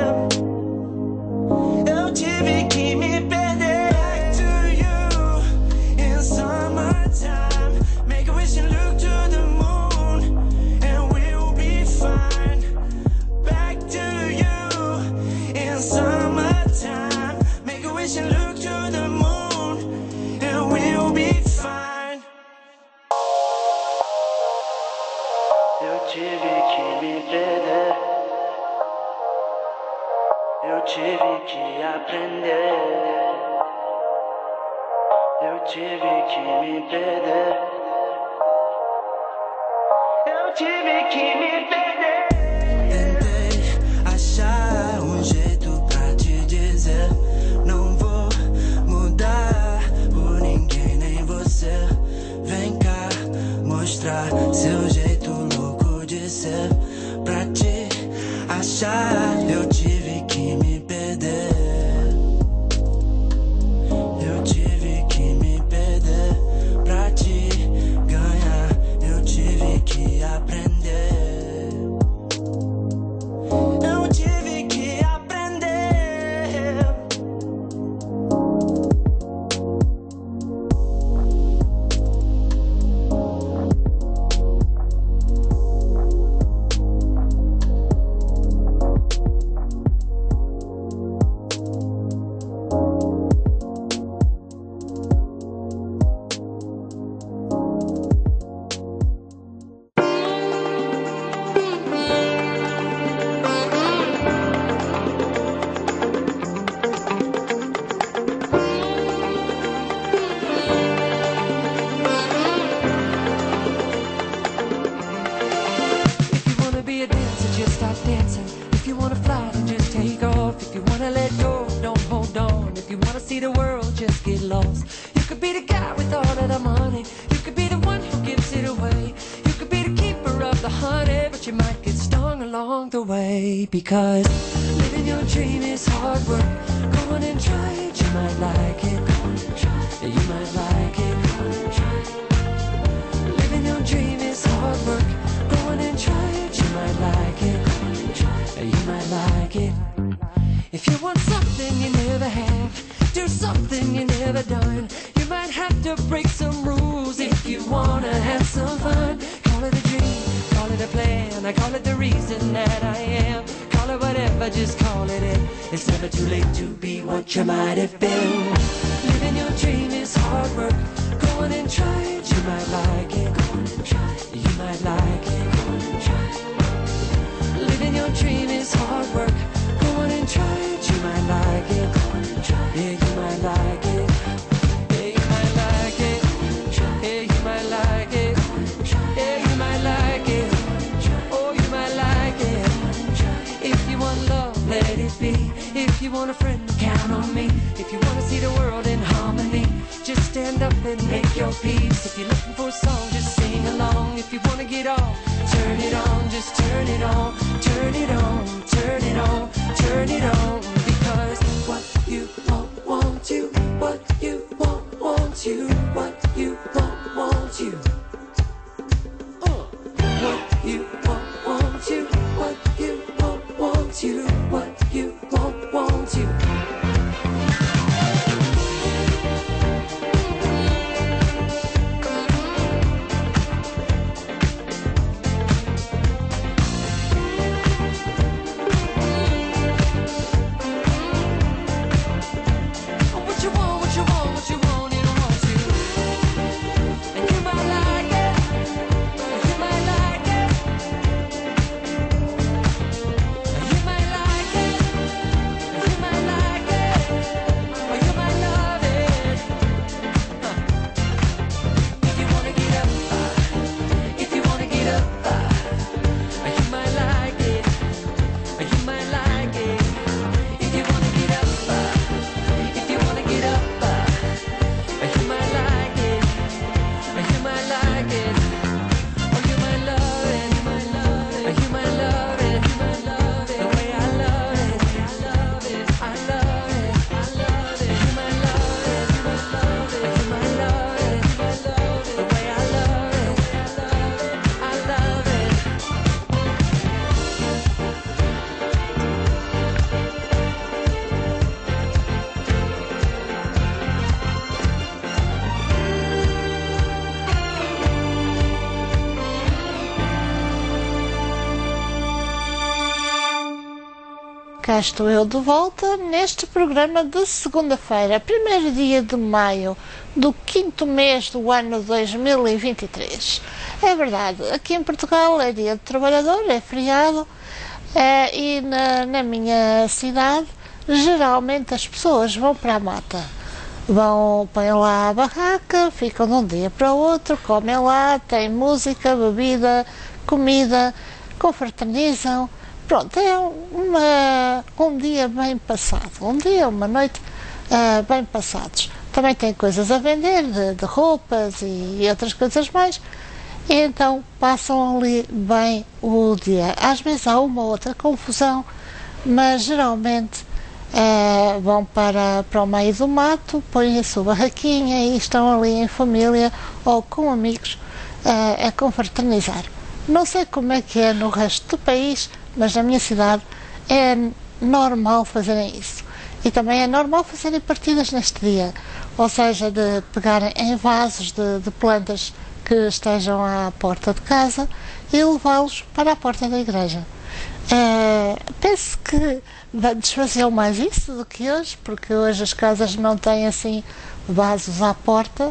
Eu tive que me perder. Back to you in summertime. Make a wish and look to the moon, and we'll be fine. Back to you in summertime. Make a wish and look to the moon, and we'll be fine. Eu tive que me perder. Eu tive que aprender. Eu tive que me perder. Eu tive que me perder. Tentei achar um jeito pra te dizer: não vou mudar por ninguém, nem você. Vem cá mostrar seu jeito louco de ser. Pra te achar eu tive que me perder. Eu tive que me perder. Pra te ganhar eu tive que aprender. Eu tive que aprender. If you wanna be a dancer, just start dancing. If you wanna fly, then just take off. If you wanna let go, don't hold on. If you wanna see the world, just get lost. You could be the guy with all of the money. You could be the one who gives it away. You could be the keeper of the honey, but you might get stung along the way. Because living your dream is hard work. Go on and try it, you might like it. Yeah, you might like it. Living your dream is hard work. Go on and try it, you might like it. You might like it. If you want something you never have, do something you never done. You might have to break some rules if you wanna have some fun. Call it a dream, call it a plan, I call it the reason that I am. Call it whatever, just call it in. It's never too late to be what you might have been. Living your dream is hard work. Go on and try it, you might like it. You might like it. Living your dream is hard work. Go on and try it, you might like it. Yeah, you might like it. Yeah, you might like it. Yeah, you might like it. Yeah, you might like it. Oh, you might like it. If you want love, let it be. If you want a friend, count on me. If you wanna see the world in harmony, just stand up and make your peace. If you're looking for a song, just sing along. on if you wanna get off. Turn it on, just turn it on. Turn it on, turn it on, turn it on. Because what you want you. What you want you. What you want you. What you want you. What you want you. What you want you. Cá estou eu de volta neste programa de segunda-feira, primeiro dia de maio do 5º mês do ano 2023. É verdade, aqui em Portugal é dia do trabalhador, é feriado, e na minha cidade geralmente as pessoas vão para a mata. Põem lá a barraca, ficam de um dia para o outro, comem lá, tem música, bebida, comida, confraternizam. Pronto, é um dia bem passado, um dia, uma noite bem passados. Também tem coisas a vender, de roupas e outras coisas mais, e então passam ali bem o dia. Às vezes há uma ou outra confusão, mas geralmente vão para o meio do mato, põem a sua barraquinha e estão ali em família ou com amigos a confraternizar. Não sei como é que é no resto do país, mas na minha cidade é normal fazerem isso. E também é normal fazerem partidas neste dia, ou seja, de pegarem em vasos de plantas que estejam à porta de casa e levá-los para a porta da igreja. Penso que antes faziam mais isso do que hoje, porque hoje as casas não têm assim vasos à porta,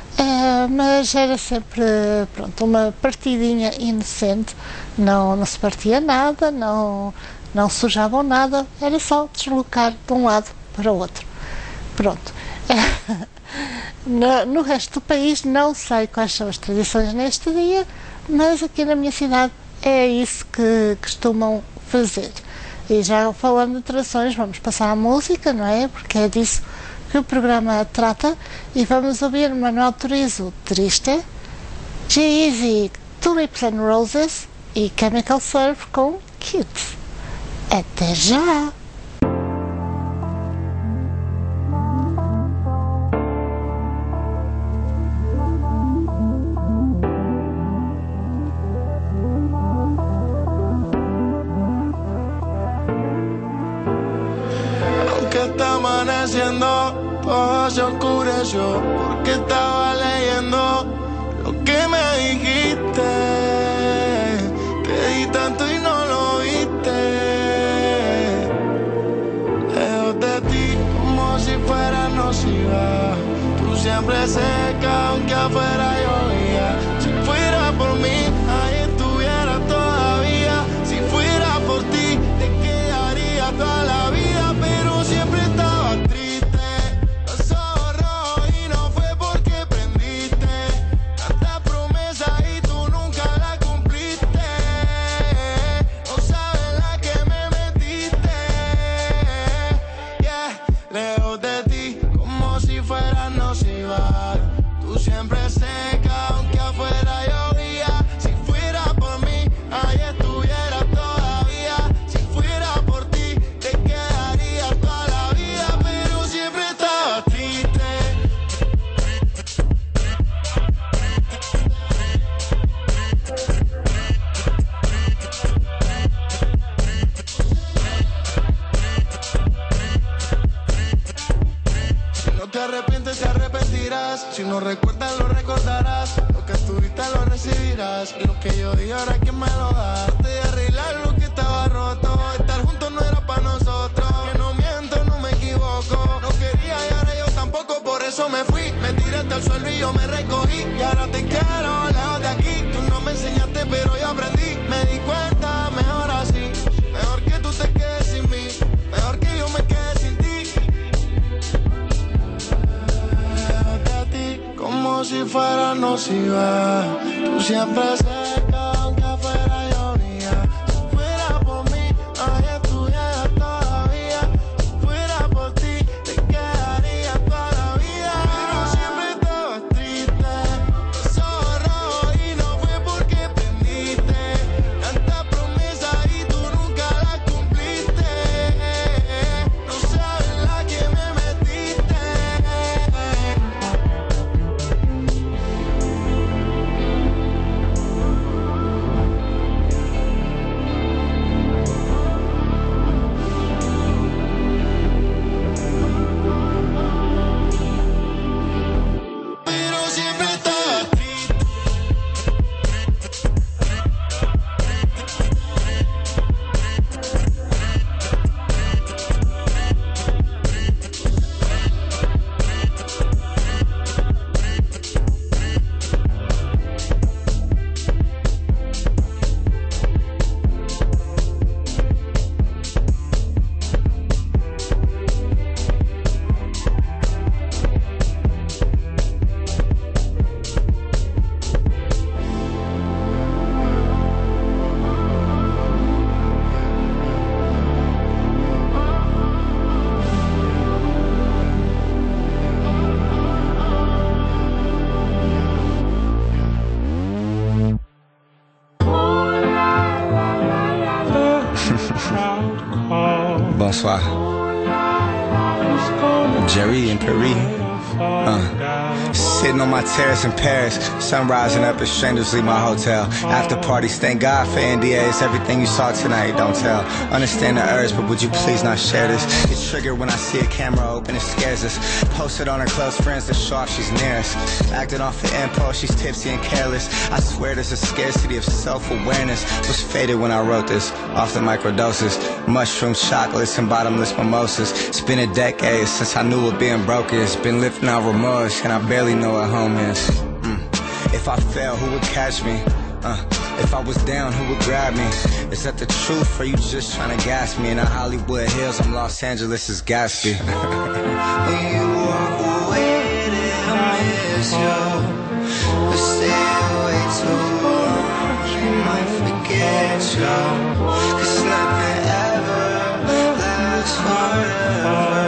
mas era sempre, pronto, uma partidinha inocente, não se partia nada, não sujavam nada, era só deslocar de um lado para o outro. Pronto. No resto do país não sei quais são as tradições neste dia, mas aqui na minha cidade é isso que costumam fazer. E já falando de tradições, vamos passar à música, não é? Porque é disso que o programa trata, e vamos ouvir Manuel Turizo, Triste, G-Eazy, Tulips and Roses e Chemical Surf com Kids. Até já! Está amaneciendo, todo se oscureció porque estaba leyendo lo que me dijiste. Te di tanto y no lo viste. Lejos de ti como si fuera nociva. Tú siempre seca aunque afuera llovía. Si fuera por mí, ahí estuviera todavía. Si fuera por ti, te quedaría toda la vida. Pero siempre estaba triste, los ojos rojos y no fue porque prendiste. Tantas promesas y tú nunca las cumpliste. No sabes la que me metiste. Yeah, lejos de ti como si fuera nociva. Tú siempre sé Si no recuerdas, lo recordarás. Lo que tuviste lo recibirás. Y lo que yo di ahora, ¿quién me lo da? De arreglar lo que estaba roto. Estar juntos no era para nosotros. Que no miento, no me equivoco. No quería y ahora yo tampoco, por eso me fui. Me tiré hasta el suelo y yo me recogí. Y ahora te quiero lejos de aquí. Tú no me enseñaste, pero yo aprendí. Me di cuenta, mejor así. Mejor que tú te quedes sin mí. Mejor que yo me quede sin ti. Lejos de ti, como si fuera nociva. Tú siempre cerca, aunque fuera yo unida. Si fuera por mí, no estuviera todavía. Si fuera por ti, te quedaría toda la vida. Pero siempre estabas triste, los ojos rojos y no fue porque prendiste. Tantas promesas y tú nunca las cumpliste. No sabes la que me metiste. Pero siempre estabas triste. Bonsoir. Jerry and Paris. Sitting on my terrace in Paris, sun rising up as strangers leave my hotel. After parties, thank God for NDAs. Everything you saw tonight, don't tell. Understand the urge, but would you please not share this? Get triggered when I see a camera open, it scares us. Posted on her close friends to show off she's near us. Acting off the impulse, she's tipsy and careless. I swear there's a scarcity of self-awareness. Was faded when I wrote this, off the microdoses. Mushrooms, chocolates, and bottomless mimosas. It's been a decade since I knew what being broke is. Been lifting out remorse, and I barely know what home is. If I fell, who would catch me? If I was down, who would grab me? Is that the truth, or you just trying to gas me? In the Hollywood Hills, I'm Los Angeles' Gatsby. When you walk away, I miss you. But stay away too long, you might forget you. 'Cause nothing ever lasts forever.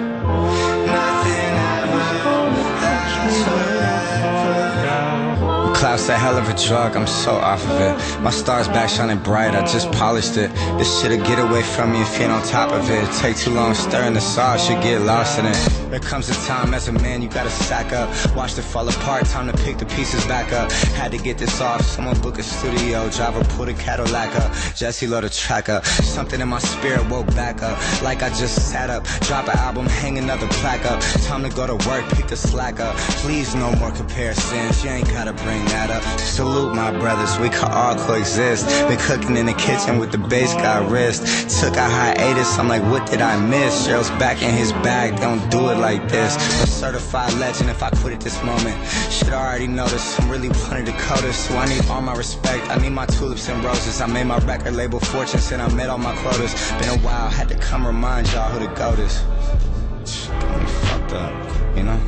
Nothing ever lasts forever. Cloud's a hell of a drug, I'm so off of it. My star's back shining bright, I just polished it. This shit'll get away from me if you ain't on top of it. Take too long stirring the sauce, you get lost in it. There comes a time as a man you gotta sack up. Watch it fall apart, time to pick the pieces back up. Had to get this off, someone book a studio. Driver pull the Cadillac up, Jesse load the track up. Something in my spirit woke back up, like I just sat up. Drop an album, hang another plaque up. Time to go to work, pick the slack up. Please no more comparisons, you ain't gotta bring that up. Salute my brothers, we can all coexist. Been cooking in the kitchen with the bass got wrist. Took a hiatus, I'm like, what did I miss? Cheryl's back in his bag, don't do it like this. A certified legend if I quit at this moment. Shit, I already noticed, I'm really one of the coldest. So I need all my respect, I need my tulips and roses. I made my record label fortune, said I met all my quotas. Been a while, had to come remind y'all who the GOAT is. Got me fucked up, you know?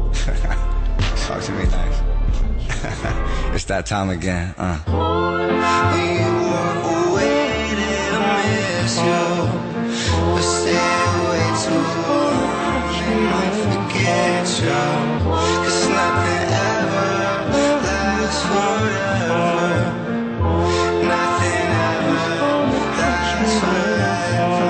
Talk to me nice. It's that time again, When you walk away, I miss you. But stay away too long, you might forget you. 'Cause nothing ever lasts forever. Nothing ever lasts forever.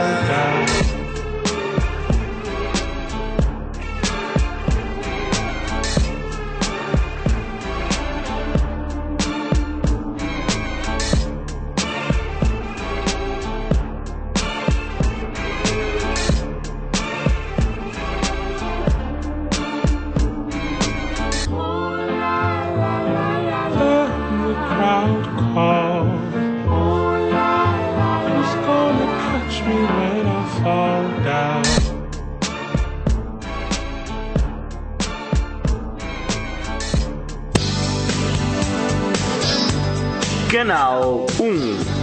Canal 1.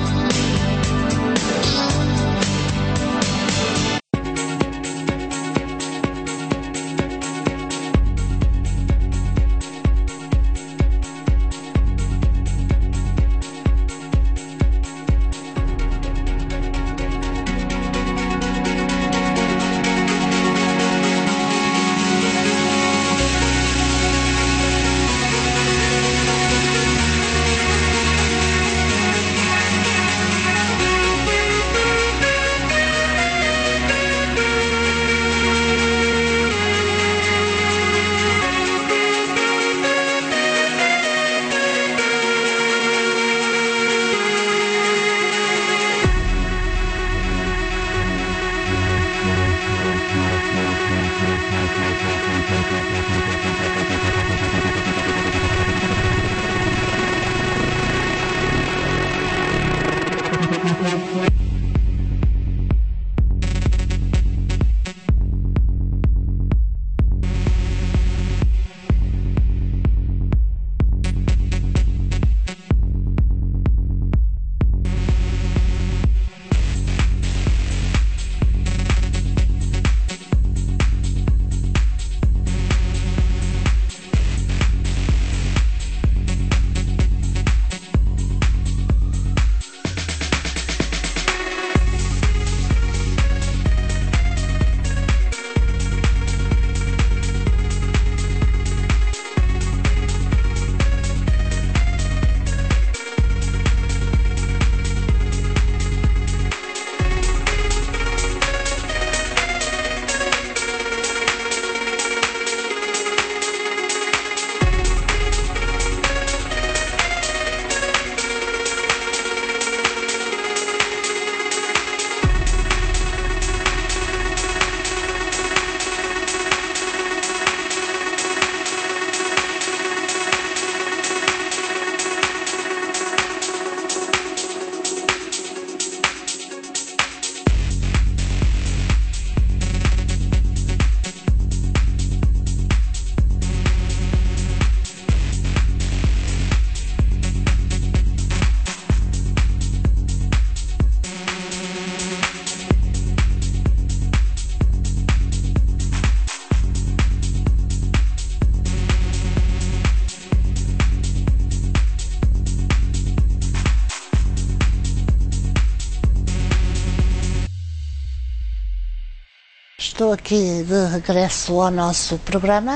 Estou aqui de regresso ao nosso programa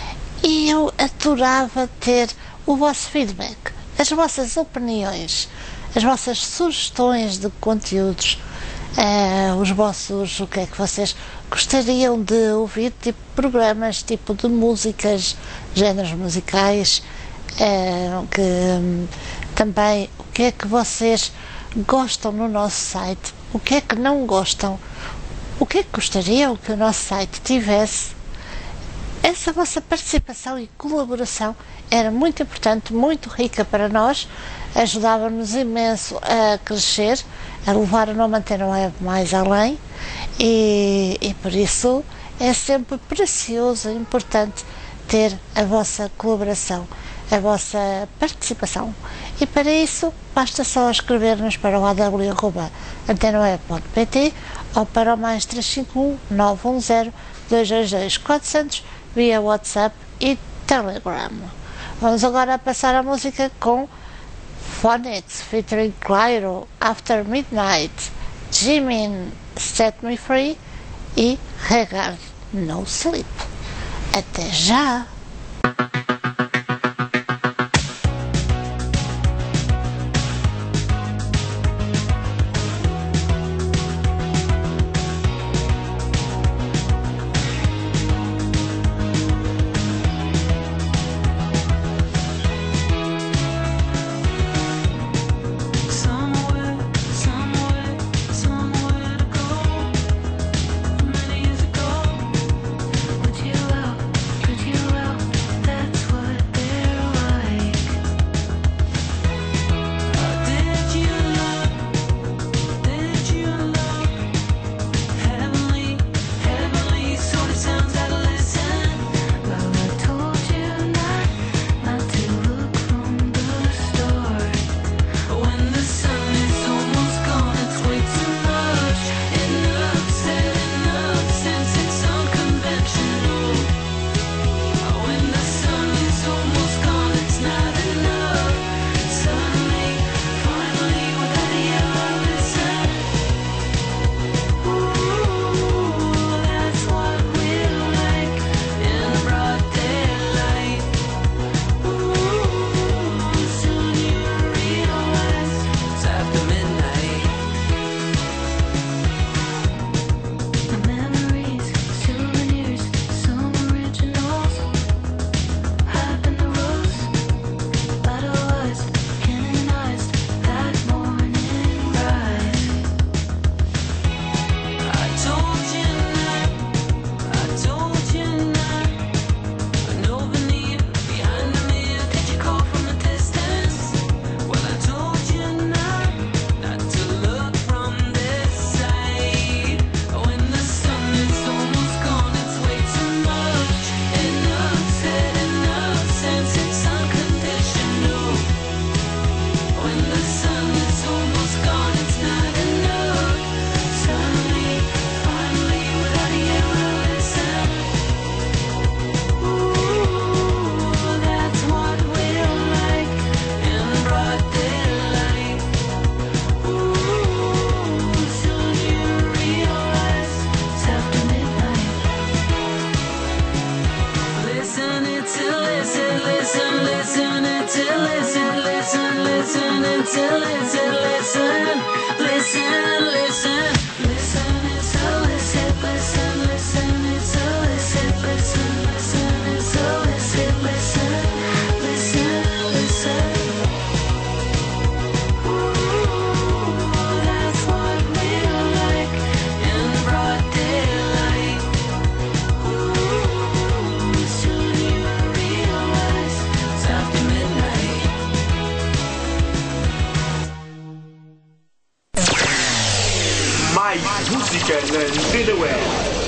e eu adorava ter o vosso feedback, as vossas opiniões, as vossas sugestões de conteúdos, o que é que vocês gostariam de ouvir, tipo de programas, tipo de músicas, géneros musicais, também o que é que vocês gostam no nosso site, o que é que não gostam, o que é que gostariam que o nosso site tivesse. Essa vossa participação e colaboração era muito importante, muito rica para nós, ajudava-nos imenso a crescer, a levar o nome Antena Web mais além e por isso é sempre precioso e importante ter a vossa colaboração, a vossa participação. E para isso basta só escrever-nos para o aw@antenaweb.pt ou para o mais 351 910 222 400 via WhatsApp e Telegram. Vamos agora passar a música com Phonics featuring Clyro, After Midnight, Jimin, Set Me Free e Regard No Sleep. Até já! Could you listening to listen, listen, listen, listen. Listening to listen, listen, listening to listen, listen, listening to listen, listen, listen, listen. Ooh, that's what we like in broad daylight. Ooh, soon you realize it's after midnight. Mais música na Antena Web.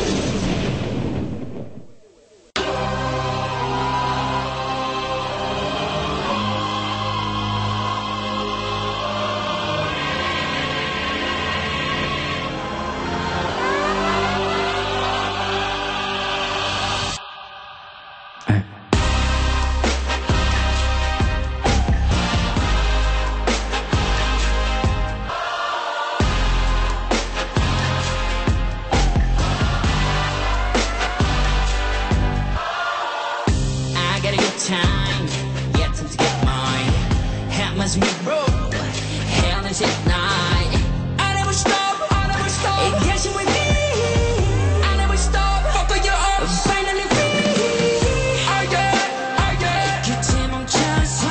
I got a good time, yeah, time to get mine. How much we roll, hell is it night. I never stop, it gets you with me. I never stop, fuck you up, finally free. Oh yeah, 끝에 멈춰서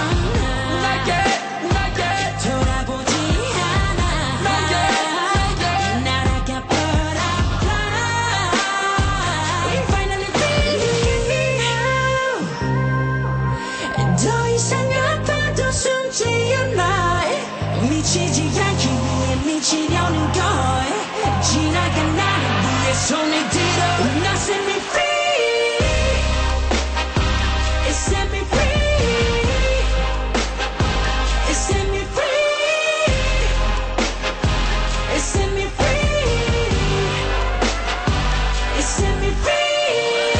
나게 돌아보지 않아. 날아가 butterfly, finally free. 더 이상 아파도 숨지 않아. 미치지 않기 위해 미치려는 걸. 지나간 나를 위해 손을 들어. Now set me free. It set me free. It set me free. It set me free. It set me free.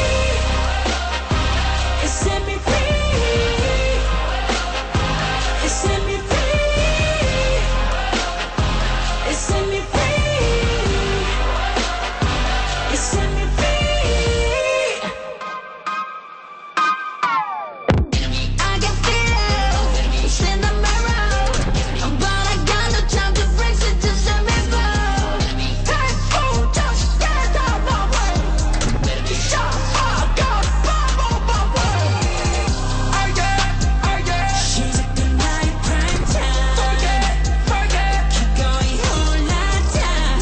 It set me free. It set me free. It set me free. It set me free. I can feel it's in the mirror, but I got no time to fix it to set me free. Hey, oh, just get out my way. Shut up, go, bubble. She's a good night prime time. Keep going all night time.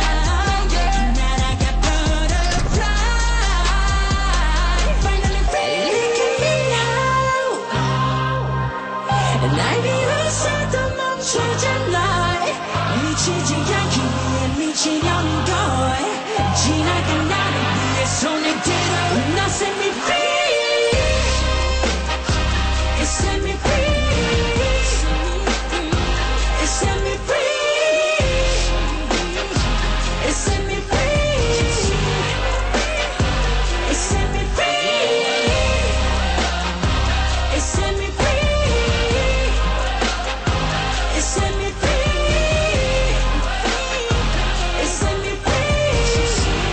날아가 butterfly, finally free. Look at me now. 날 비웃어도 멈추잖아. 미치지 않기 위해 미치려는 걸. 지나간 나를 위해 손을 들어. Now set me free. It set me free. It set me free. It set me free. It set me free. It set me free. It set me free. It set me free.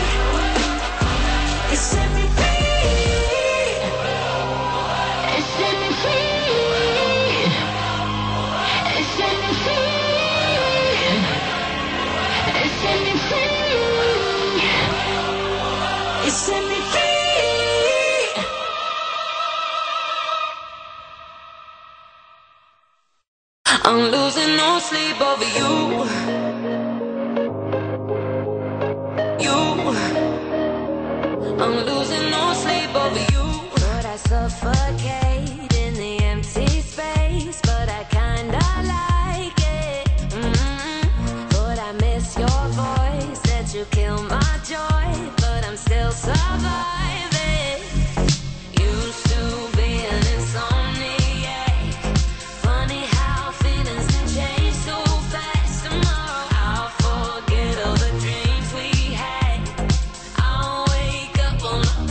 It set me free. It set me free. It set me free. It set me free. It set me free. I'm losing no sleep over you. I'm losing no sleep over you. But I suffocate in the empty space, but I kinda like it. But I miss your voice, that you kill my joy, but I'm still surviving. Used to be an insomniac. Funny how feelings can change so fast. Tomorrow I'll forget all the dreams we had. I'll wake up on the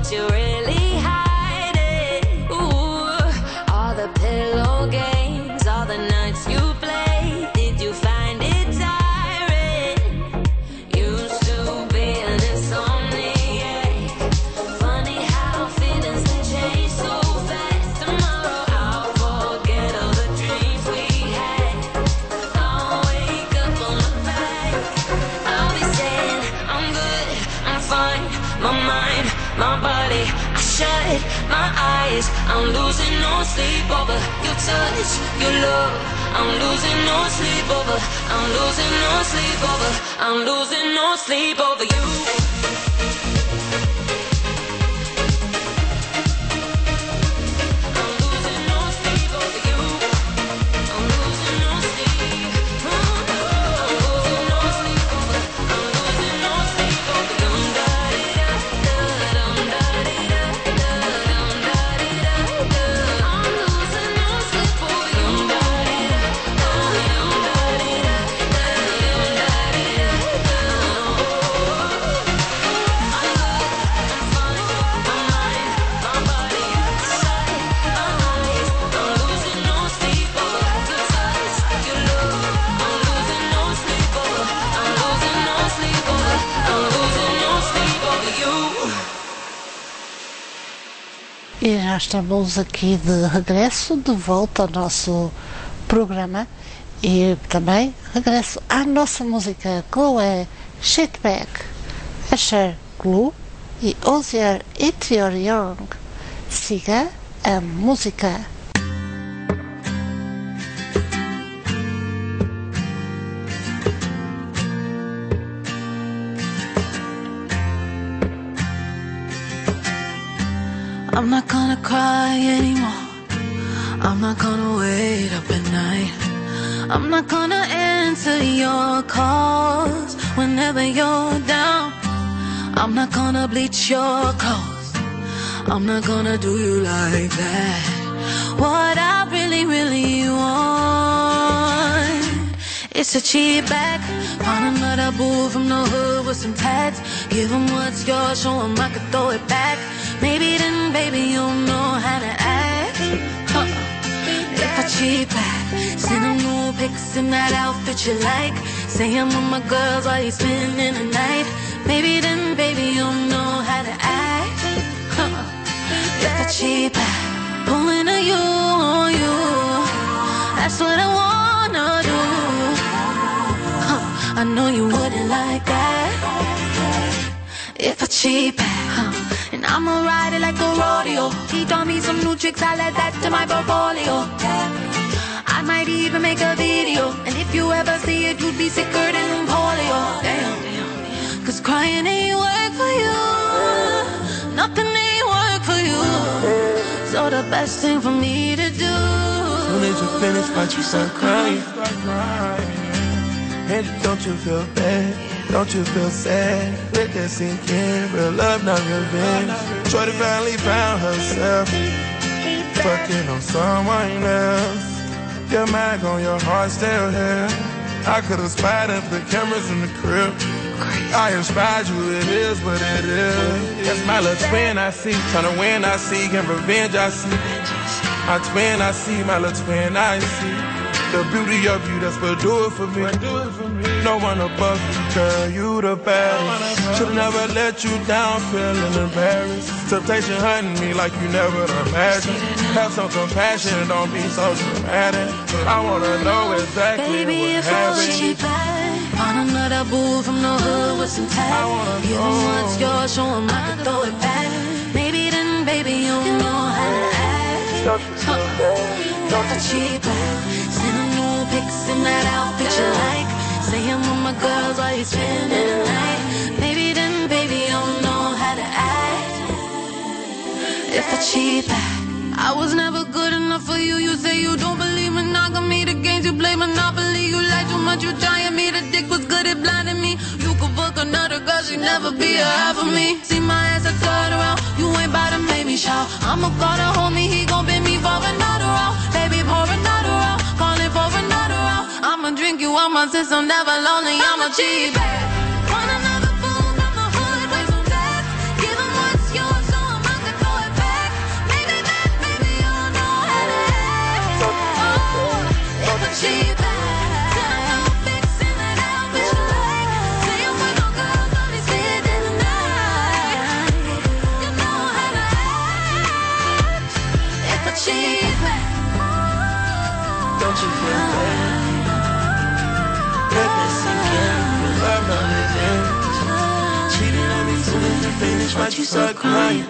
what you really hiding. Ooh, all the pillow games, all the nights you played, did you find it tiring? Used to be an insomniac. Funny how feelings can change so fast. Tomorrow I'll forget all the dreams we had. I'll wake up on the back. I'll be saying I'm good, I'm fine. My mind, my body, I shut my eyes. I'm losing no sleep over your touch, your love. I'm losing no sleep over. I'm losing no sleep over. I'm losing no sleep over you. E já estamos aqui de regresso, de volta ao nosso programa e também regresso à nossa música. Chloe é Shitbag, Asher Glue e Osier It Your Young. Siga a música. I'm not gonna cry anymore. I'm not gonna wait up at night. I'm not gonna answer your calls whenever you're down. I'm not gonna bleach your clothes. I'm not gonna do you like that. What I really, really want is a cheap back. Find another boo from the hood with some tats. Give him what's yours, show him I could throw it back. Maybe then, baby, you'll know how to act. If I cheat back, send him new pics in that outfit you like. Say I'm with my girls while you spending the night. Maybe then, baby, you'll know how to act. If I cheat back, pulling a you on you, that's what I wanna do. I know you wouldn't like that. If I cheat back, and I'ma ride it like a rodeo. He taught me some new tricks, I add that to my portfolio. I might even make a video, and if you ever see it, you'd be sicker than polio. Damn. Cause crying ain't work for you. Nothing ain't work for you. So the best thing for me to do, soon as you finish, watch you start crying. And don't you feel bad? Don't you feel sad? Let that sink in. Real love, not revenge. Shorty finally found herself fucking on someone else. Your mind on your heart still here. I could've spied up the cameras in the crib. I inspired you, it is what it is. That's my little twin I see. Tryna win I see, and revenge I see. My twin I see, my little twin I see. The beauty of you, that's what do it for me. No one above you, girl, you the best. Should've never let you down, feeling embarrassed. Temptation hunting me like you never imagined. Have some compassion, don't be so dramatic. I wanna know exactly baby, what if happened. I cheat back, on another boo from the hood with some tats. Give him what's yours, show him I can throw it back. Maybe then, baby, you'll know how to act. Don't I cheat back, send him new pics in that outfit you like. Say I'm with my girls while you spending the night. Maybe then, baby, you'll know how to act. If I cheat back, I was never good enough for you. You say you don't believe monogamy. The games you play Monopoly. You lie too much, you trying me. The dick was good at blinding me. You could fuck another girl, she'd never be a half of me. See my ass, I turn around. You ain't bout to make me shout. I'ma call the homie, he gon' bend me for another round. Baby, pour another round, calling for another round. I'ma drink you on my system, never lonely. I'ma cheat back. Want another fool from the hood with some tats. Give him what's yours, so I'm no revenge. Cheated on me soon as I finished, why'd you start crying?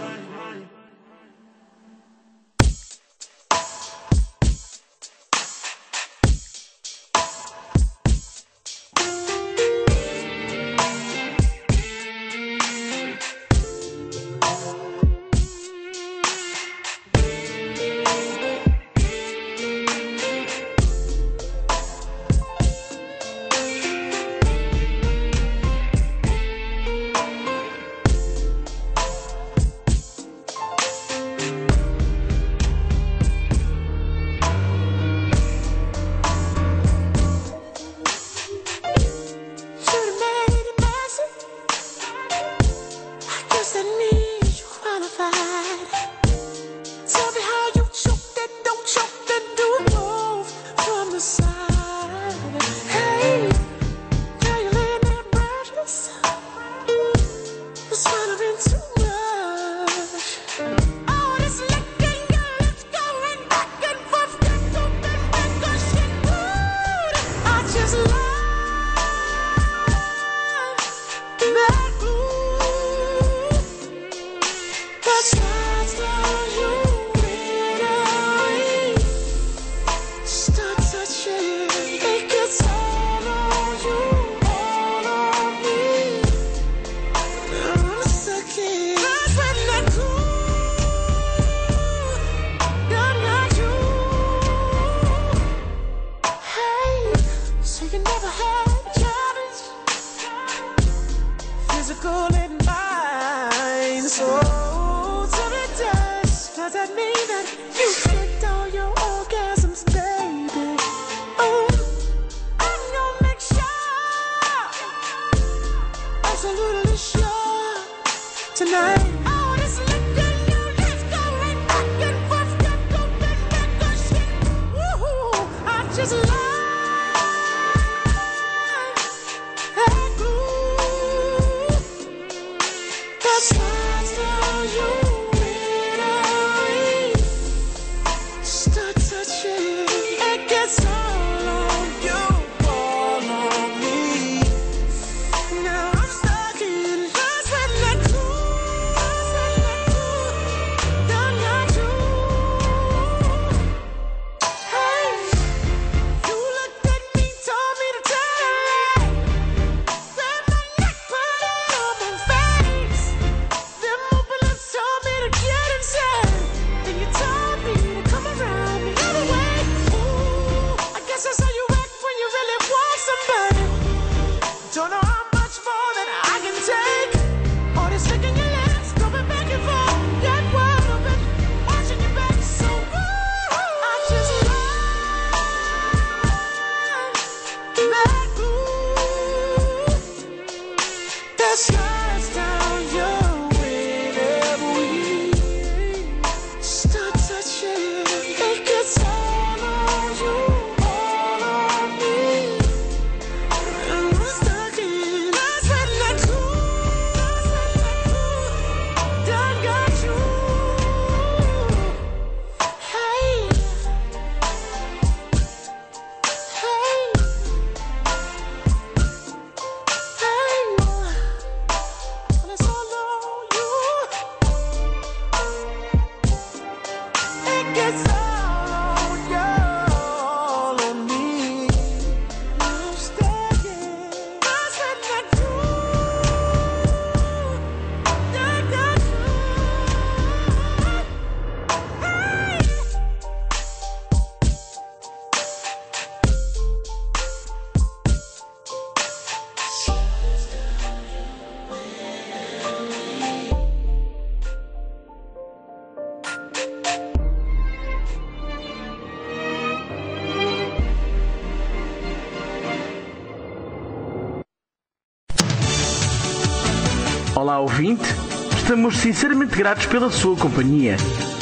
Olá, ouvinte. Estamos sinceramente gratos pela sua companhia.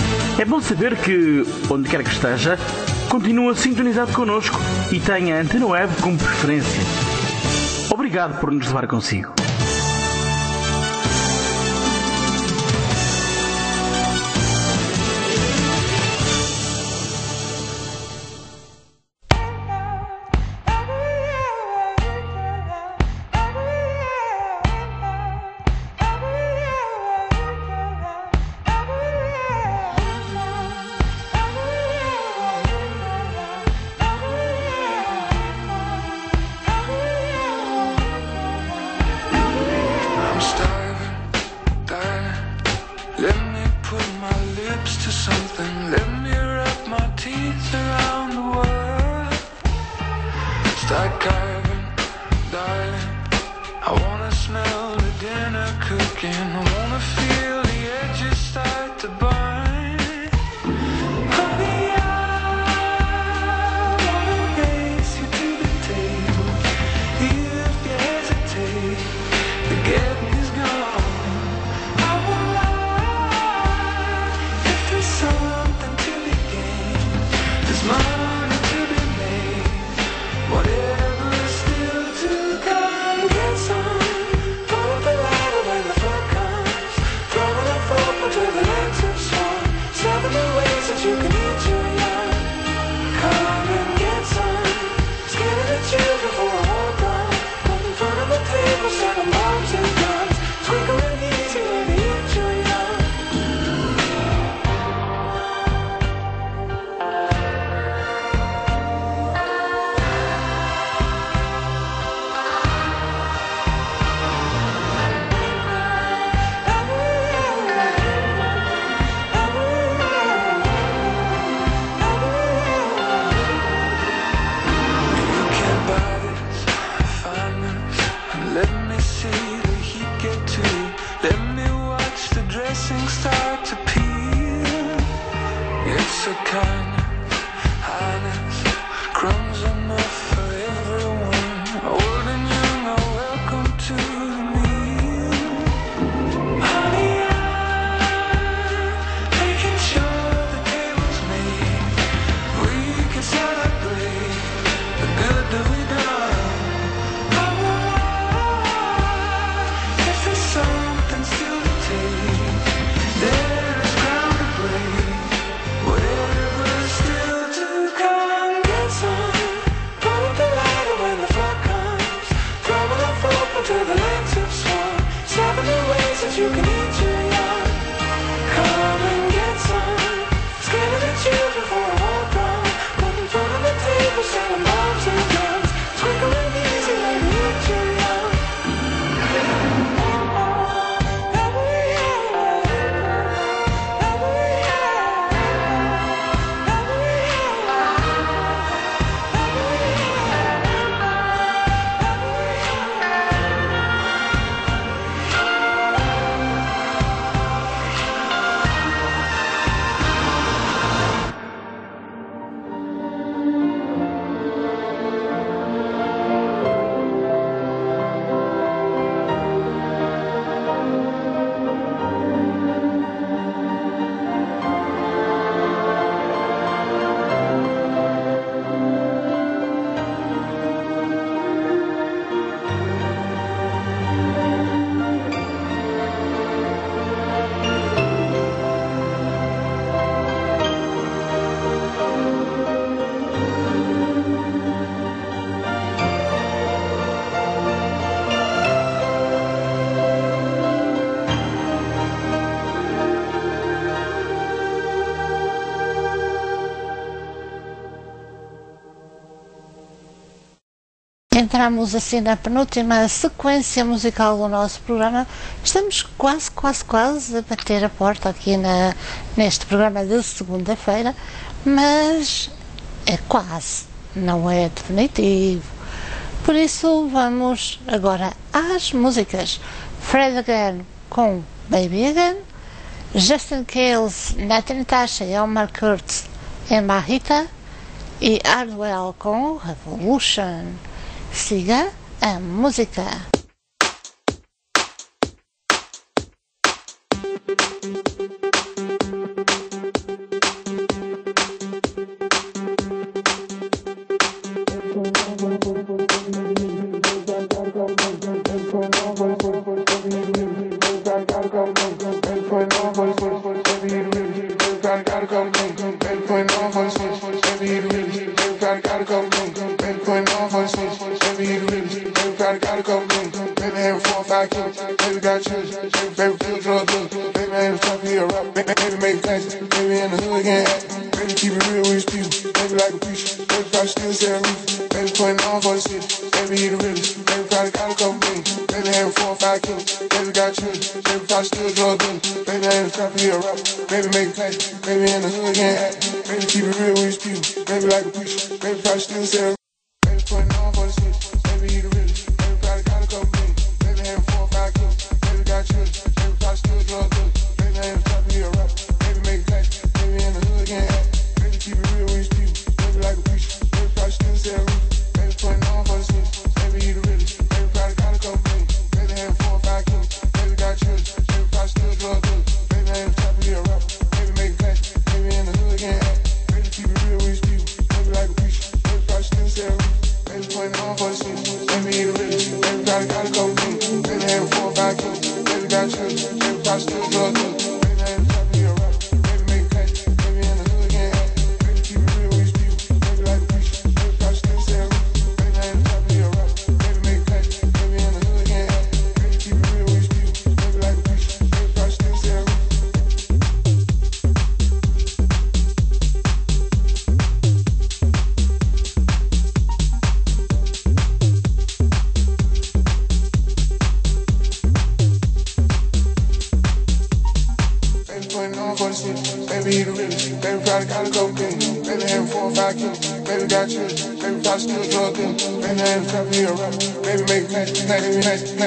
É bom saber que, onde quer que esteja, continua sintonizado connosco e tenha a Antena Web como preferência. Obrigado por nos levar consigo. Let me put my lips to something. Let me wrap my teeth around the world. Start carving, darling. I wanna smell the dinner cooking. I wanna feel the edges start to burn. Honey, I wanna race you to the table. If you hesitate, the getting's gone. I won't lie. If there's something to be gained, there's money to be made. Whatever is still to come, get some. Put up the ladder when the flood comes. Throwing up football to the legs of swan. 7 ways that you can eat your young. Come and get some. Scaring the children for a whole gun. Put in front of the table, selling bombs and guns. Quicker and easier to eat your young. You can't buy this, find this, and let me see the heat get to you. Let me watch the dressing start to peel. It's a kindness, highness, crumbs enough for everyone. Old and young are welcome to the meal. Honey, I'm making sure the table's made. We can celebrate the good that we done. I won't lie. If there's something still to take, there is ground to break. Whatever's still to come, get some. Put up the ladder when the flood comes. Throwing up football to the legs of swan. 7 ways that you can eat your young. Come and get some. Scaring the children for a whole drum. Put in front of the table, selling bombs and guns. Quicker and easy, let me eat your young. Entramos assim na penúltima sequência musical do nosso programa. Estamos quase a bater a porta aqui neste programa de segunda-feira, mas é quase, não é definitivo. Por isso vamos agora às músicas. Fred Again com Baby Again, Justin Cales, Nat Natasha e Omar Kurtz em Mahita e Hardwell com Revolution. Siga a música. Baby, make classic, baby in the hood again. Baby, keep it real with you. Baby, like a preacher. Baby, probably still say a roof. Baby, putting on for the city. Baby, he the realest. Baby, probably got a couple million. Baby, having 4 or 5 kids. Baby, got children. Baby, probably still drug dealer. Baby, ain't a trapper, he a rapper. Baby, making cash. Baby, in the hood, can't act. Baby, keep it real with you. Baby, like a preacher. Baby, probably still say a roof. Baby, putting on for the city. Baby, he the realest. Baby, probably got a couple million. Baby, having 4 or 5 kids. Baby, got children. Baby, probably still drug dealer. Baby, ain't a trapper, he a rapper. Baby, making cash. Baby, in the hood, can't act. Baby, keep it real with you. Baby, like a preacher. Baby, probably still say a roof. Baby, putting on for the city. Baby, he the realest. Baby, probably got a couple million. Baby, having 4 or 5 kids. Baby, got children. Baby, probably still drug dealer. Baby, ain't a trapper, he a rapper. Baby, making cash. Baby, in the hood, can't act. Baby, keep it real with you. Baby, like a preacher. Baby, probably still say a roof. Baby, putting on for the city. Baby, he the realest. Baby, probably got a couple million. Baby, having 4 or 5 kids. Baby, got children. Baby, probably still drug dealer. Baby, ain't a trapper, he a rapper. Baby, making cash. Baby, in the hood, can't act. Baby, keep it real with you. Baby, like a preacher. Baby, probably still say a roof. Baby, ain't a trapper, he a rapper. Baby, making cash. Baby, in the hood, can't act. Baby, keep it real with you. Baby, like a preacher. Baby, probably still say a roof. Baby, putting on for the city. Baby, he the realest. Baby, probably got a couple million. Baby, having 4 or 5 kids. Baby, got children. Baby, probably still drug dealer. Baby, ain't a trapper, he a rapper. Baby, making cash. Baby,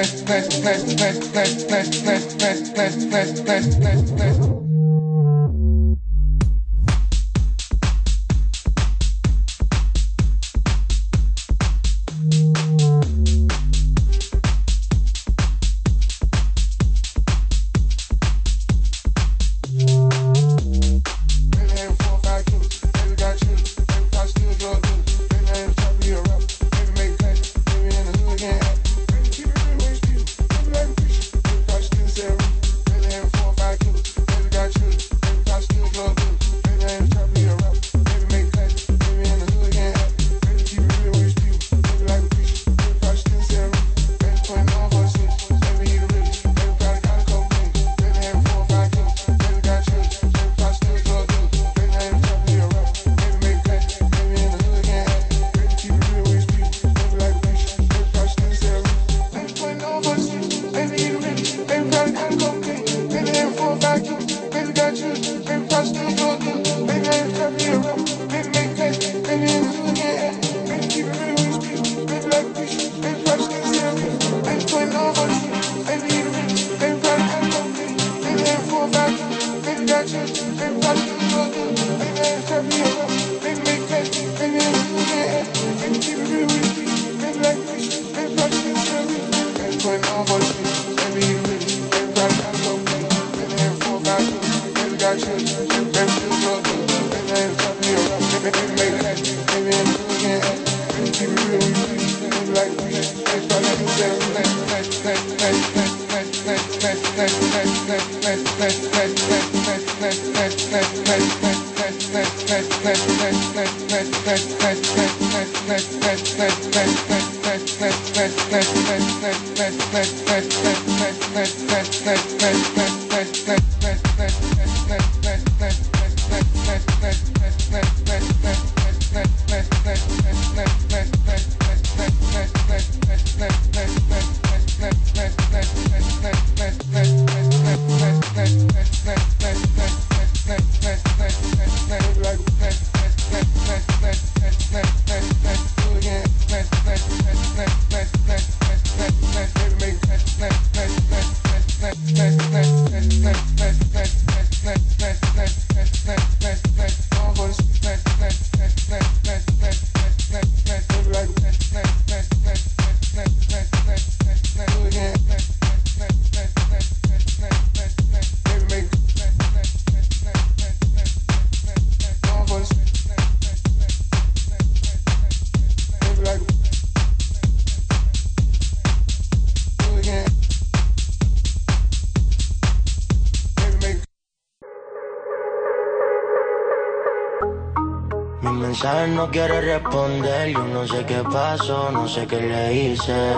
Mi mensaje no quiere responder, yo no sé qué pasó, no sé qué le hice.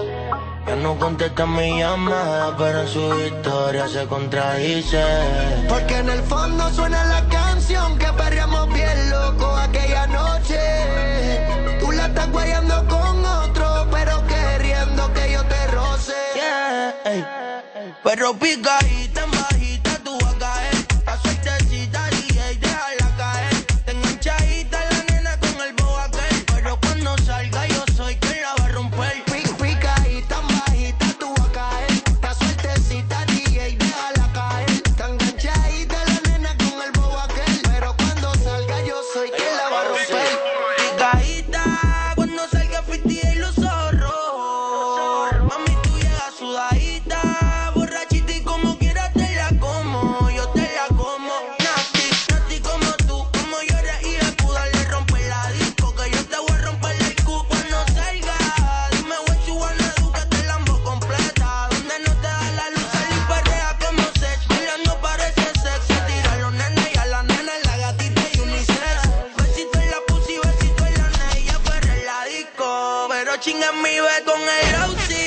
Ya no contesta mi llamada, pero en su historia se contradice. Porque en el fondo suena la canción emoción que perreamos bien loco aquella noche. Tú la estás guayando con otro, pero queriendo que yo te roce. Yeah, ey. Pero picadita en bajita tú vas a caer. La suertecita DJ, déjala caer. Te enganchadita la nena con el bobo aquel. Pero cuando salga yo soy quien la va a romper. Picadita en bajita tú vas a caer. La suertecita DJ, déjala caer. Te enganchadita la nena con el bobo aquel. Pero cuando salga yo soy quien la va a romper. Picadita cuando salga Fiti y los zorros. Mami, tú llegas sudadita, borrachita y como quieras te la como. Yo te la como. Nati como tú, como lloras y la puda le rompe la disco. Que yo te voy a romper el cu cuando salga. Dime what you wanna do, que te lambo completa. Donde no te da la luz, salir perrea como sex. Bailando parece sexy. Tira a los nenes y a la nena, la gatita y unisex. Besito en la pussy, besito en la nella, pero en la disco. Pero chinga mi ve con el Aussie.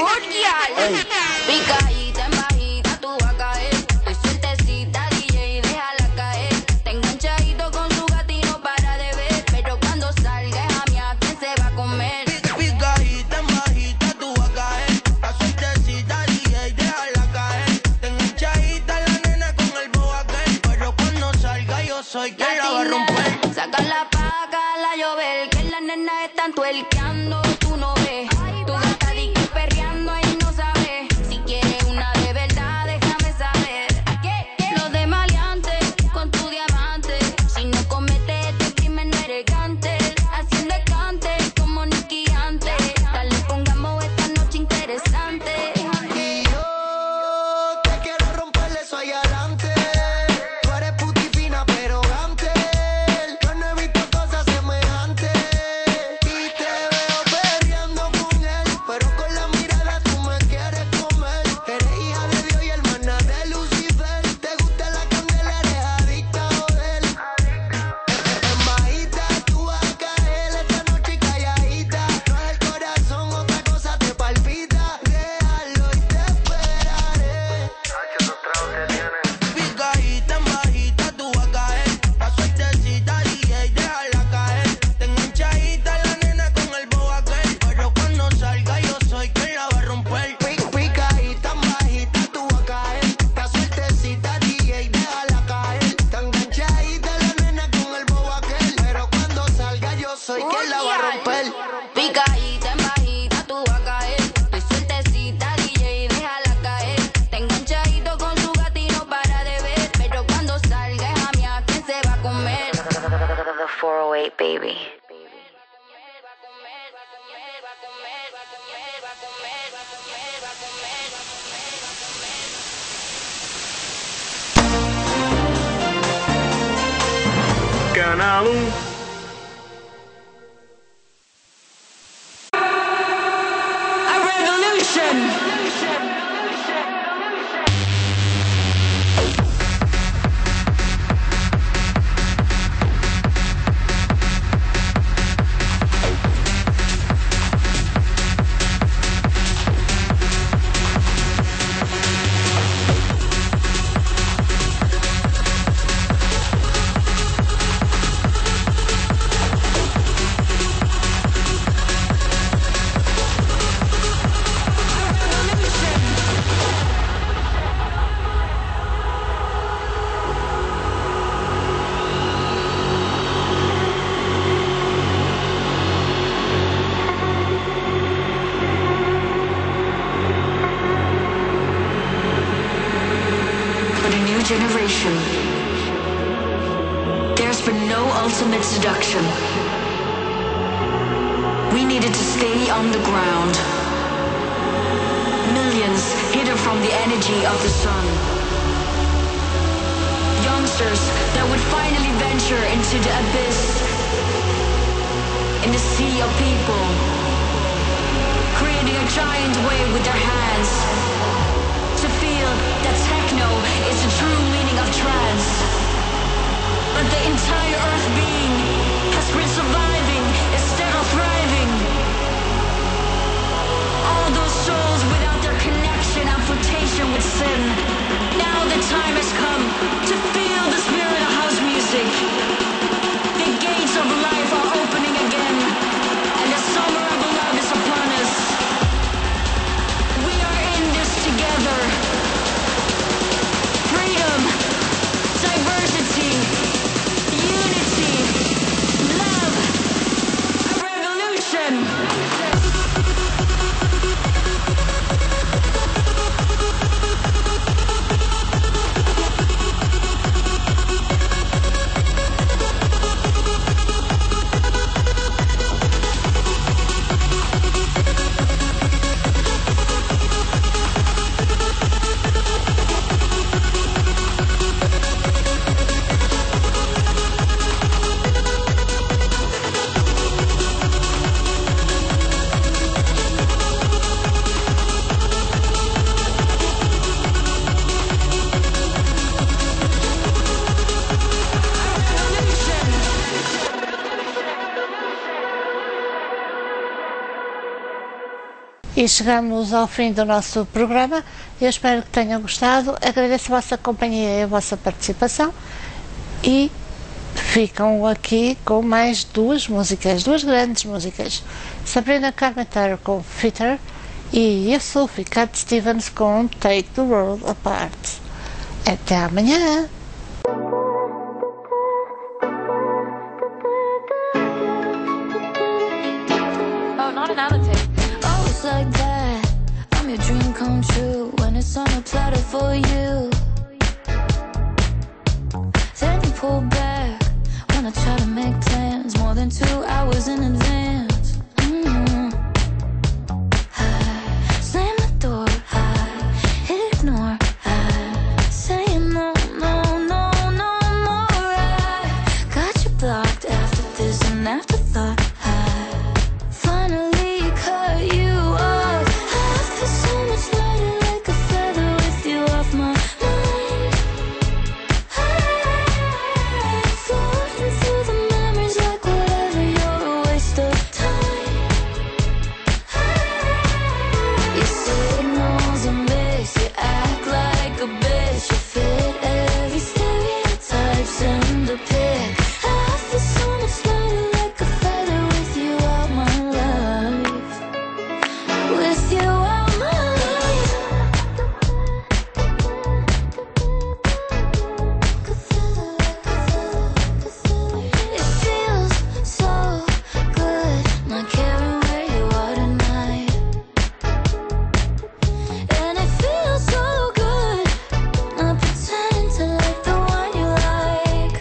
Picadita en bajita tú vas a caer. Estoy sueltecita DJ, déjala caer. Te enganchadito con su gatino para de ver. Pero cuando salga es a mí a quien se va a comer. Picadita en bajita tú vas a caer. La suertecita DJ, déjala caer. Te enganchadita la nena con el bobo aquel. Pero cuando salga yo soy quien la va a romper. Saca la paga, la llover, que las nenas están tuerqueando, tú no ves. Tu gata di que perreando y no sabes. Si quieres una de verdad, déjame saber. Lo de maleante con tu diamante. Si no cometes este crimen no eres gante. Haciendo cante como Nicky antes. Dale, pongamos esta noche interesante. Y yo te quiero romperle eso ahí adelante. Tú eres puti fina pero gante. Yo no he visto cosas semejantes. Y te veo perreando con él, pero con la mirada tú me quieres comer. Eres hija de Dios y hermana de Lucifer. Te gusta la candela, eres adicta a joder. En bajita tú vas a caer esta noche calladita. No es el corazón, otra cosa te palpita. Déjalo y te esperaré. Picadita en bajita tú vas a caer. La suertecita DJ, déjala caer. Te enganchadita la nena con el bobo aquel. Pero cuando salga yo soy quien la va a romper. Picadita en bajita tú vas a caer. La suertecita DJ, déjala caer. Te enganchadita la nena con el bobo aquel. Pero cuando salga yo soy quien la va a romper. Picadita en bajita tú vas a caer. Estoy sueltecita DJ, déjala caer. Te enganchadito con su gatino para de ver. Pero cuando salga es a mí a quien se va a comer. The 408 baby. Canal 1. A revolution. For the new generation, there's been no ultimate seduction. We needed to stay on the ground. Millions hidden from the energy of the sun. Youngsters that would finally venture into the abyss, in the sea of people, creating a giant wave with their hands, to feel that techno is the true meaning of trance. But the entire earth being has been surviving instead of thriving. All those souls without their connection and flirtation with sin. Now the time has come to feel the spirit of house music. E chegamos ao fim do nosso programa. Eu espero que tenham gostado. Agradeço a vossa companhia e a vossa participação. E ficam aqui com mais duas grandes músicas. Sabrina Carpenter com Fitter e Yusuf e Cat Stevens com Take the World Apart. Até amanhã! Oh, not another tape. Oh, it's like that. I'm your dream come true when it's on a platter for you. Then you pull back when I try to make plans more than 2 hours in advance. I slam the door, I ignore, I say no, no, no, no more. I got you blocked after this and afterthought. I finally cut you off. I feel so much lighter like a feather with you off my mind. Floating through the memories like whatever, you're a waste of time. You signals a miss, you act like a bitch, you fit every stereotype, send a pic. I feel so much lighter like a feather with you out my life. With you out my life. It feels so good not caring where you are tonight. And it feels so good not pretending to like the one you like.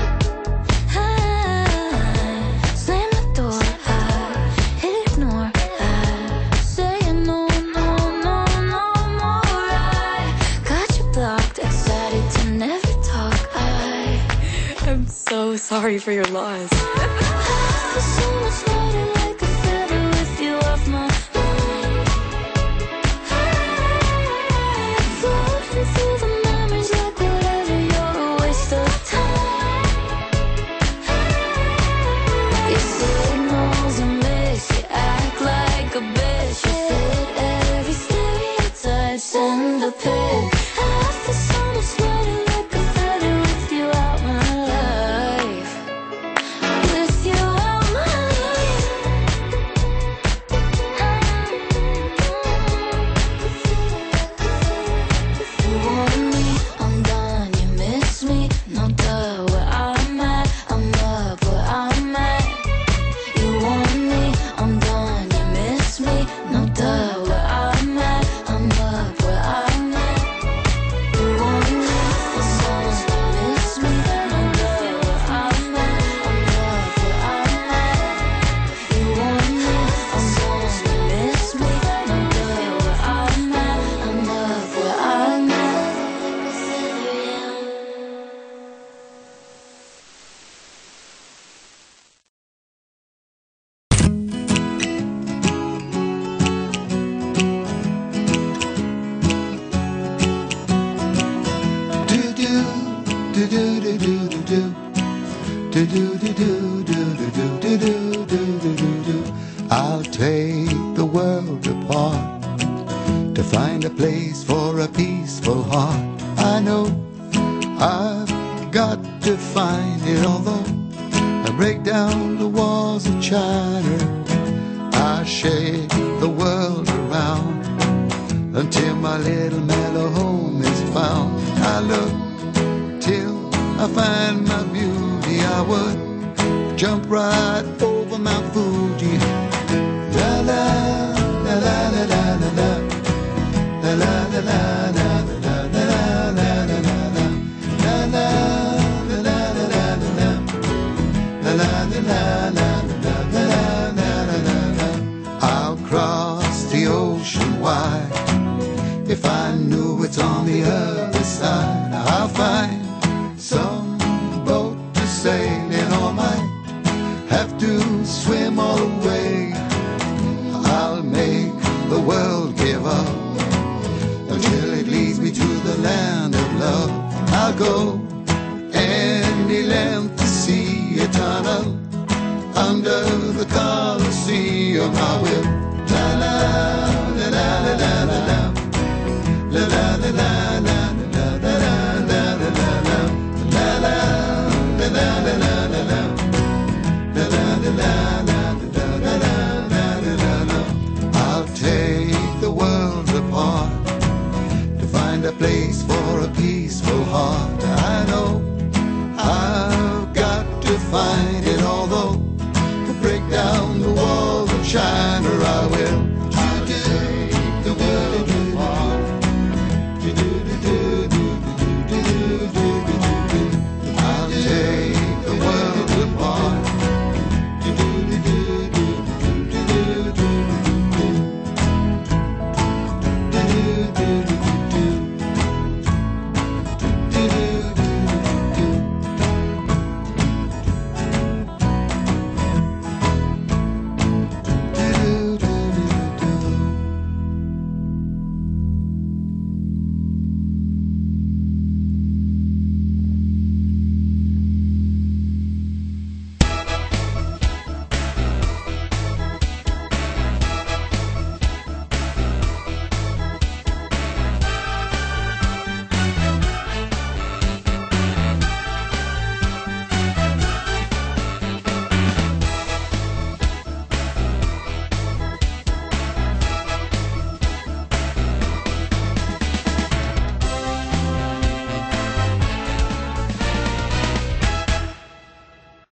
I slam the door, I ignore, I say no, no, no, no more. I got you blocked, excited to never talk. I'm so sorry for your loss. I feel so much lighter like a feather with you off my mind. Floating through the memories like whatever, you're a waste of time. Your signals a miss, you act like a bitch, you fit every stereotype, send a pic. I feel so much lighter like a feather with you out my life. With you out my life. You want me, I'm done, you miss me, no duh, where I'm at, I'm up where I'm at. You want me, I'm done, you miss me, no duh, where I'm at, I'm up where I'm at. You want me, I'm done, you miss me, no duh, where I'm at, I'm up where I'm at. You want me, I'm done, you miss me, no duh, where I'm at, I'm up where I'm at. I'll take the world apart to find a place for a peaceful heart. I know I've got to find it, although I break down the walls of China. I shake the world around until my little mellow home is found. I look till I find my beauty. I would jump right over Mount Fuji. La la la la la la la la la la la la la la la. I'll cross the ocean wide if I knew it's on the other side. I'll find some boat to sail in, or might have to swim all the way. I'll make the world give up until it leads me to the land of love. I'll go any length to see a tunnel under the Colosseum. I will. La la. la la